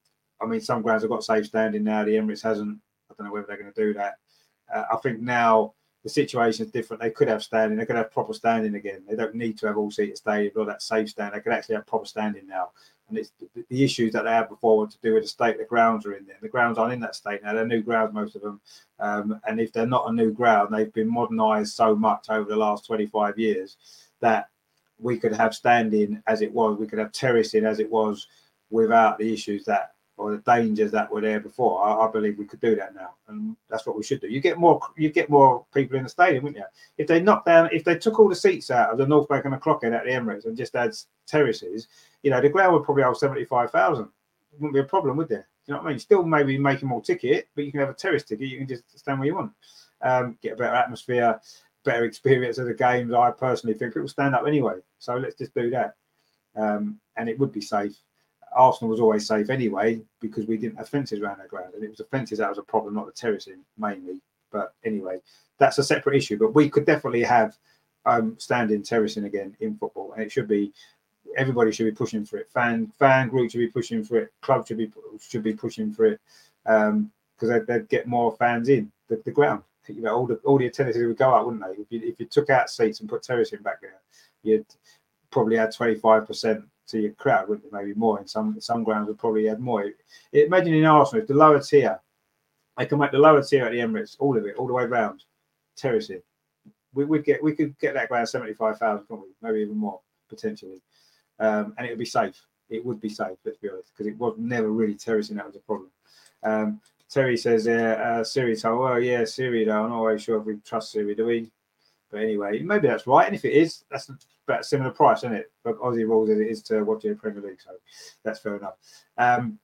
I mean, some grounds have got safe standing now. The Emirates hasn't. I don't know whether they're going to do that. Uh, I think now the situation is different. They could have standing. They could have proper standing again. They don't need to have all-seater stadiums or that safe stand. They could actually have proper standing now. And it's the, the issues that they had before were to do with the state the grounds are in there. The grounds aren't in that state now. They're new grounds, most of them. Um, and if they're not a new ground, they've been modernised so much over the last twenty-five years that we could have standing as it was. We could have terracing as it was without the issues that or the dangers that were there before. I, I believe we could do that now, and that's what we should do. You get more, you get more people in the stadium, wouldn't you? If they knocked down, if they took all the seats out of the North Bank and the Clockhead at the Emirates and just had terraces, you know, the ground would probably hold seventy-five thousand. Wouldn't be a problem, would there? You know what I mean? Still maybe making more ticket, but you can have a terrace ticket. You can just stand where you want. Um, get a better atmosphere, better experience of the games. I personally think people stand up anyway, so let's just do that, um, and it would be safe. Arsenal was always safe anyway because we didn't have fences around our ground, and it was the fences that was a problem, not the terracing mainly. But anyway, that's a separate issue. But we could definitely have um, standing terracing again in football, and it should be everybody should be pushing for it. Fan fan group should be pushing for it. Club should be should be pushing for it because um, they'd, they'd get more fans in the, the ground. You know, all the all the attendances would go up, wouldn't they? If you if you took out seats and put terracing back there, you'd probably add twenty-five percent to your crowd, wouldn't it? Maybe more. In some some grounds would probably add more. Imagine in Arsenal, if the lower tier, they can make the lower tier at the Emirates, all of it, all the way round, terracing. We would get we could get that ground seventy-five thousand, couldn't we? Maybe even more potentially, um, and it would be safe. It would be safe. Let's be honest, because it was never really terracing. That was a problem. Um, Terry says, uh, uh, Siri, so well, yeah, Siri. Though I'm not always sure if we trust Siri, do we? But anyway, maybe that's right. And if it is, that's about a similar price, isn't it? For Aussie rules as it is to watching the Premier League. So that's fair enough. Um,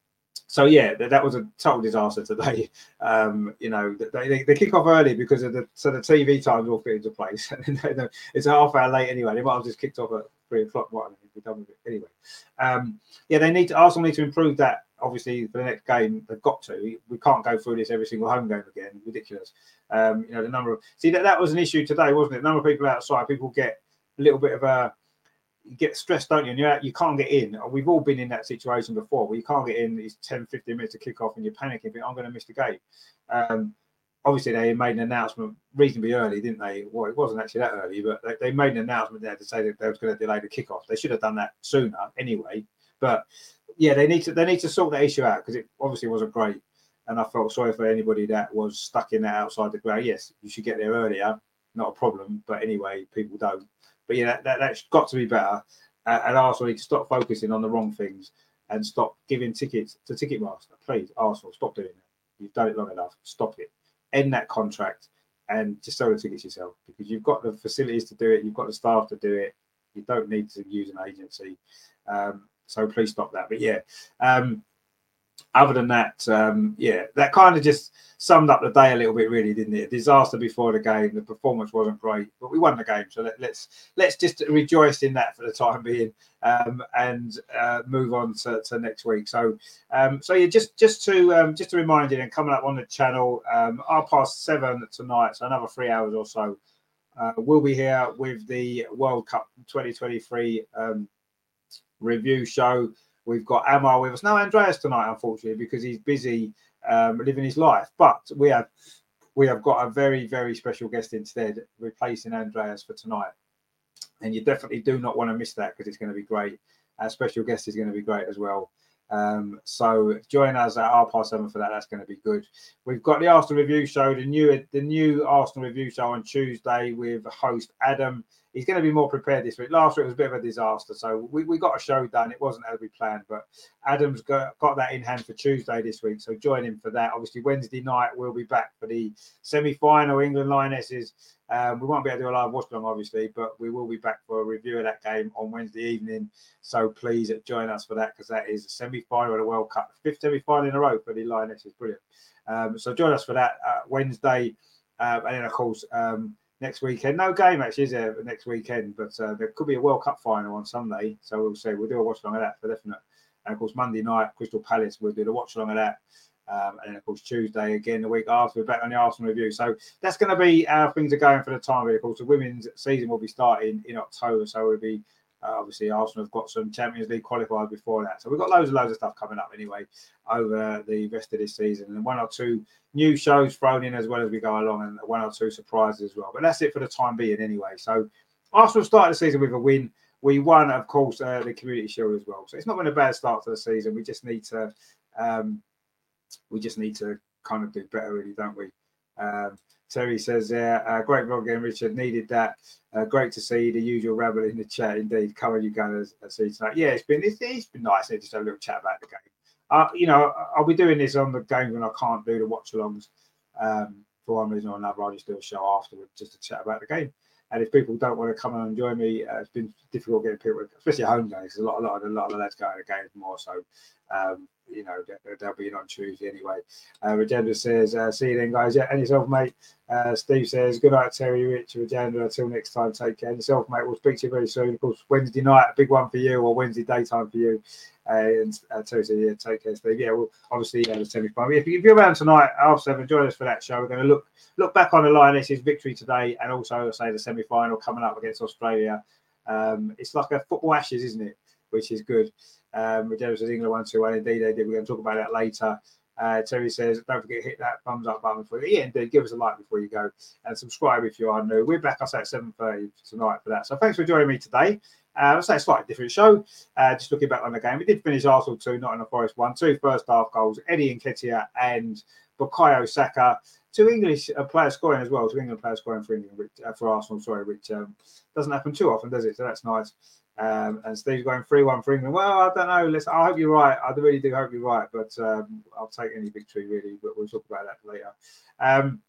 so, yeah, that, that was a total disaster today. Um, you know, they, they, they kick off early because of the so the T V times all fit into place. It's a half hour late anyway. They might have just kicked off at three o'clock. What I mean, if we're done with it. Anyway, um, yeah, they need to, Arsenal need to improve that obviously for the next game they've got to. We can't go through this every single home game again. Ridiculous. Um, you know, the number of see that that was an issue today, wasn't it? The number of people outside, people get a little bit of a you get stressed, don't you? And you're out, you can't get in. We've all been in that situation before where you can't get in. It's ten, fifteen minutes to kick off and you're panicking, think, I'm going to miss the game. Um, obviously, they made an announcement reasonably early, didn't they? Well, it wasn't actually that early, but they, they made an announcement there to say that they was going to delay the kickoff. They should have done that sooner anyway. But yeah, they need to they need to sort that issue out because it obviously wasn't great. And I felt sorry for anybody that was stuck in that outside the ground. Yes, you should get there earlier, not a problem. But anyway, people don't. But yeah, that, that, that's got to be better. Uh, and Arsenal need to stop focusing on the wrong things and stop giving tickets to Ticketmaster. Please, Arsenal, stop doing that. You've done it long enough. Stop it. End that contract and just sell the tickets yourself because you've got the facilities to do it. You've got the staff to do it. You don't need to use an agency. Um, so please stop that. But yeah, um, other than that, um, yeah, that kind of just summed up the day a little bit, really, didn't it? A disaster before the game. The performance wasn't great, but we won the game. So let, let's let's just rejoice in that for the time being, um, and uh, move on to, to next week. So, um, so yeah, just just to um, just to remind you, and coming up on the channel, um, half past seven tonight, so another three hours or so, uh, we'll be here with the World Cup twenty twenty-three um, review show. We've got Amar with us. No Andreas tonight, unfortunately, because he's busy um, living his life. But we have we have got a very, very special guest instead, replacing Andreas for tonight. And you definitely do not want to miss that because it's going to be great. Our special guest is going to be great as well. Um, so join us at half past seven for that. That's going to be good. We've got the Arsenal Review Show, the new the new Arsenal Review Show on Tuesday with host Adam. He's going to be more prepared this week. Last week was a bit of a disaster, so we, we got a show done. It wasn't as we planned, but Adam's got, got that in hand for Tuesday this week, so join him for that. Obviously, Wednesday night we'll be back for the semi-final England Lionesses. Um, we won't be able to do a live watch along, obviously, but we will be back for a review of that game on Wednesday evening. So please join us for that because that is a semi-final of the World Cup, fifth semi-final in a row for the Lionesses. Brilliant. Um, so join us for that uh, Wednesday, uh, and then of course. Um, Next weekend, no game actually is there next weekend, but uh, there could be a World Cup final on Sunday, so we'll see. We'll do a watch along of that for definite. And of course, Monday night, Crystal Palace, we'll do the watch along of that. Um, and then of course, Tuesday again, the week after, we're back on the Arsenal review. So that's going to be how things are going for the time being. Of course, the women's season will be starting in October, so we'll be uh, obviously Arsenal have got some Champions League qualifiers before that, so we've got loads and loads of stuff coming up anyway over the rest of this season, and one or two new shows thrown in as well as we go along, and one or two surprises as well. But that's it for the time being anyway. So Arsenal started the season with a win. We won, of course, uh, the Community Shield as well. So it's not been a bad start to the season. We just need to, um, we just need to kind of do better, really, don't we? Um, Terry says there, uh, great vlog again, Richard. Needed that. Uh, great to see the usual rabble in the chat. Indeed, come on, you guys see tonight. Yeah, it's been it's, it's been nice. To just have a little chat about the game. Uh, you know, I'll be doing this on the game when I can't do the watch-alongs um, for one reason or another. I'll just do a show afterwards just to chat about the game. And if people don't want to come and join me, uh, it's been difficult getting people, especially at home games. A lot, a lot of the, lot of the lads go to the games more. So, um, you know, they'll be in on Tuesday anyway. Uh, Rajendra says, uh, see you then, guys. Yeah, and yourself, mate. Uh, Steve says, good night, Terry, Rich, Rajendra. Until next time, take care. And yourself, mate. We'll speak to you very soon. Of course, Wednesday night, a big one for you, or Wednesday daytime for you. Uh, and uh, Terry said, yeah, take care, Steve. Yeah, well, obviously, yeah, the semi-final. If, if you're around tonight, half seven, join us for that show. We're going to look look back on the Lionesses' victory today, and also say the semi-final coming up against Australia. Um, it's like a football Ashes, isn't it? Which is good. Um, Rogero says England one two one. Indeed, they did. We're going to talk about that later. Uh, Terry says, don't forget to hit that thumbs up button for you. Yeah, indeed. Give us a like before you go, and subscribe if you are new. We're back, I say, at seven thirty tonight for that. So thanks for joining me today. Uh, I'll say a slightly different show. Uh, just looking back on the game, we did finish Arsenal two, Nottingham Forest one. Two first half goals, Eddie Nketiah and Bukayo Saka. Two English uh, players scoring as well. Two England players scoring for England, which, uh, for Arsenal, sorry, which um, doesn't happen too often, does it? So that's nice. Um, and Steve's going three one for England. Well, I don't know. Let's, I hope you're right. I really do hope you're right. But um, I'll take any victory, really. But we'll talk about that later. Um,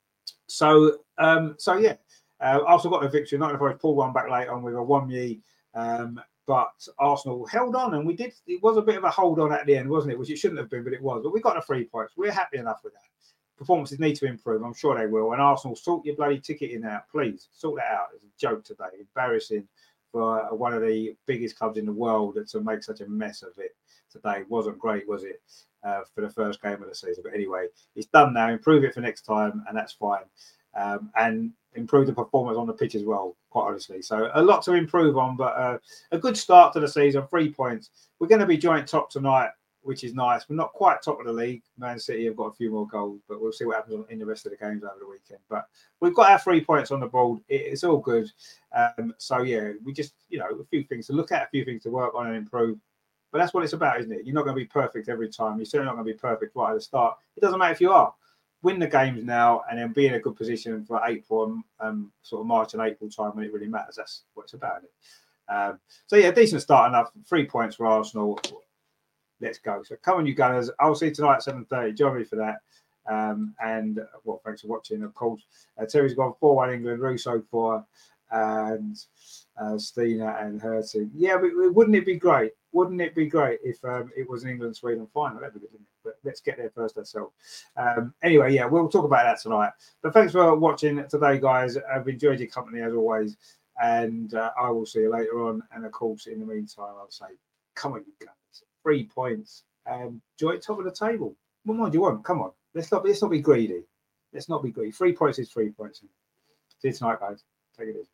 so, um, so yeah. Uh, Arsenal got the victory. Nottingham Forest pulled one back late on with a one-ye. Um, but Arsenal held on, and we did. It was a bit of a hold on at the end, wasn't it? Which it shouldn't have been, but it was. But we got the three points. We're happy enough with that. Performances need to improve. I'm sure they will. And Arsenal, sort your bloody ticketing out, please. Sort that out. It's a joke today. Embarrassing for one of the biggest clubs in the world to make such a mess of it. today. Wasn't great, was it, uh, for the first game of the season? But anyway, it's done now. Improve it for next time, and that's fine. Um, and improve the performance on the pitch as well, quite honestly. So a lot to improve on, but uh, a good start to the season. Three points. We're going to be joint top tonight, which is nice. We're not quite top of the league. Man City have got a few more goals, but we'll see what happens in the rest of the games over the weekend. But we've got our three points on the board. It's all good. Um, so, yeah, we just, you know, a few things to look at, a few things to work on and improve. But that's what it's about, isn't it? You're not going to be perfect every time. You're certainly not going to be perfect right at the start. It doesn't matter if you are. Win the games now and then be in a good position for April and um, sort of March and April time when it really matters. That's what it's about, isn't it? Um, so, yeah, decent start enough. Three points for Arsenal. Let's go. So come on, you Gunners. I'll see you tonight at seven thirty. Join me for that. Um, and, well, thanks for watching. Of course, uh, Terry's gone four one England, Russo four, and uh, Stina and Hurting. Yeah, but wouldn't it be great? Wouldn't it be great if um, it was an England-Sweden final? That'd be good, wouldn't it? But let's get there first ourselves. Um, anyway, yeah, we'll talk about that tonight. But thanks for watching today, guys. I've enjoyed your company as always. And uh, I will see you later on. And, of course, in the meantime, I'll say, come on, you guys. Three points and joint top of the table. What more do you want? Come on. Let's not, let's not be greedy. Let's not be greedy. Three points is three points. See you tonight, guys. Take it easy.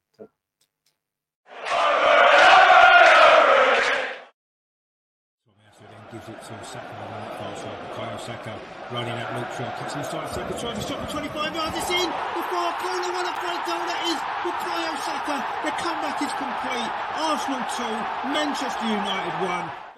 Gives it to Saka on the right far side. Bukayo Saka running at Luke Shaw. Cuts inside. Saka tries to shot from twenty-five yards. It's in. The far corner. What a great goal that is. Bukayo Saka. The comeback is complete. Arsenal two. Manchester United one.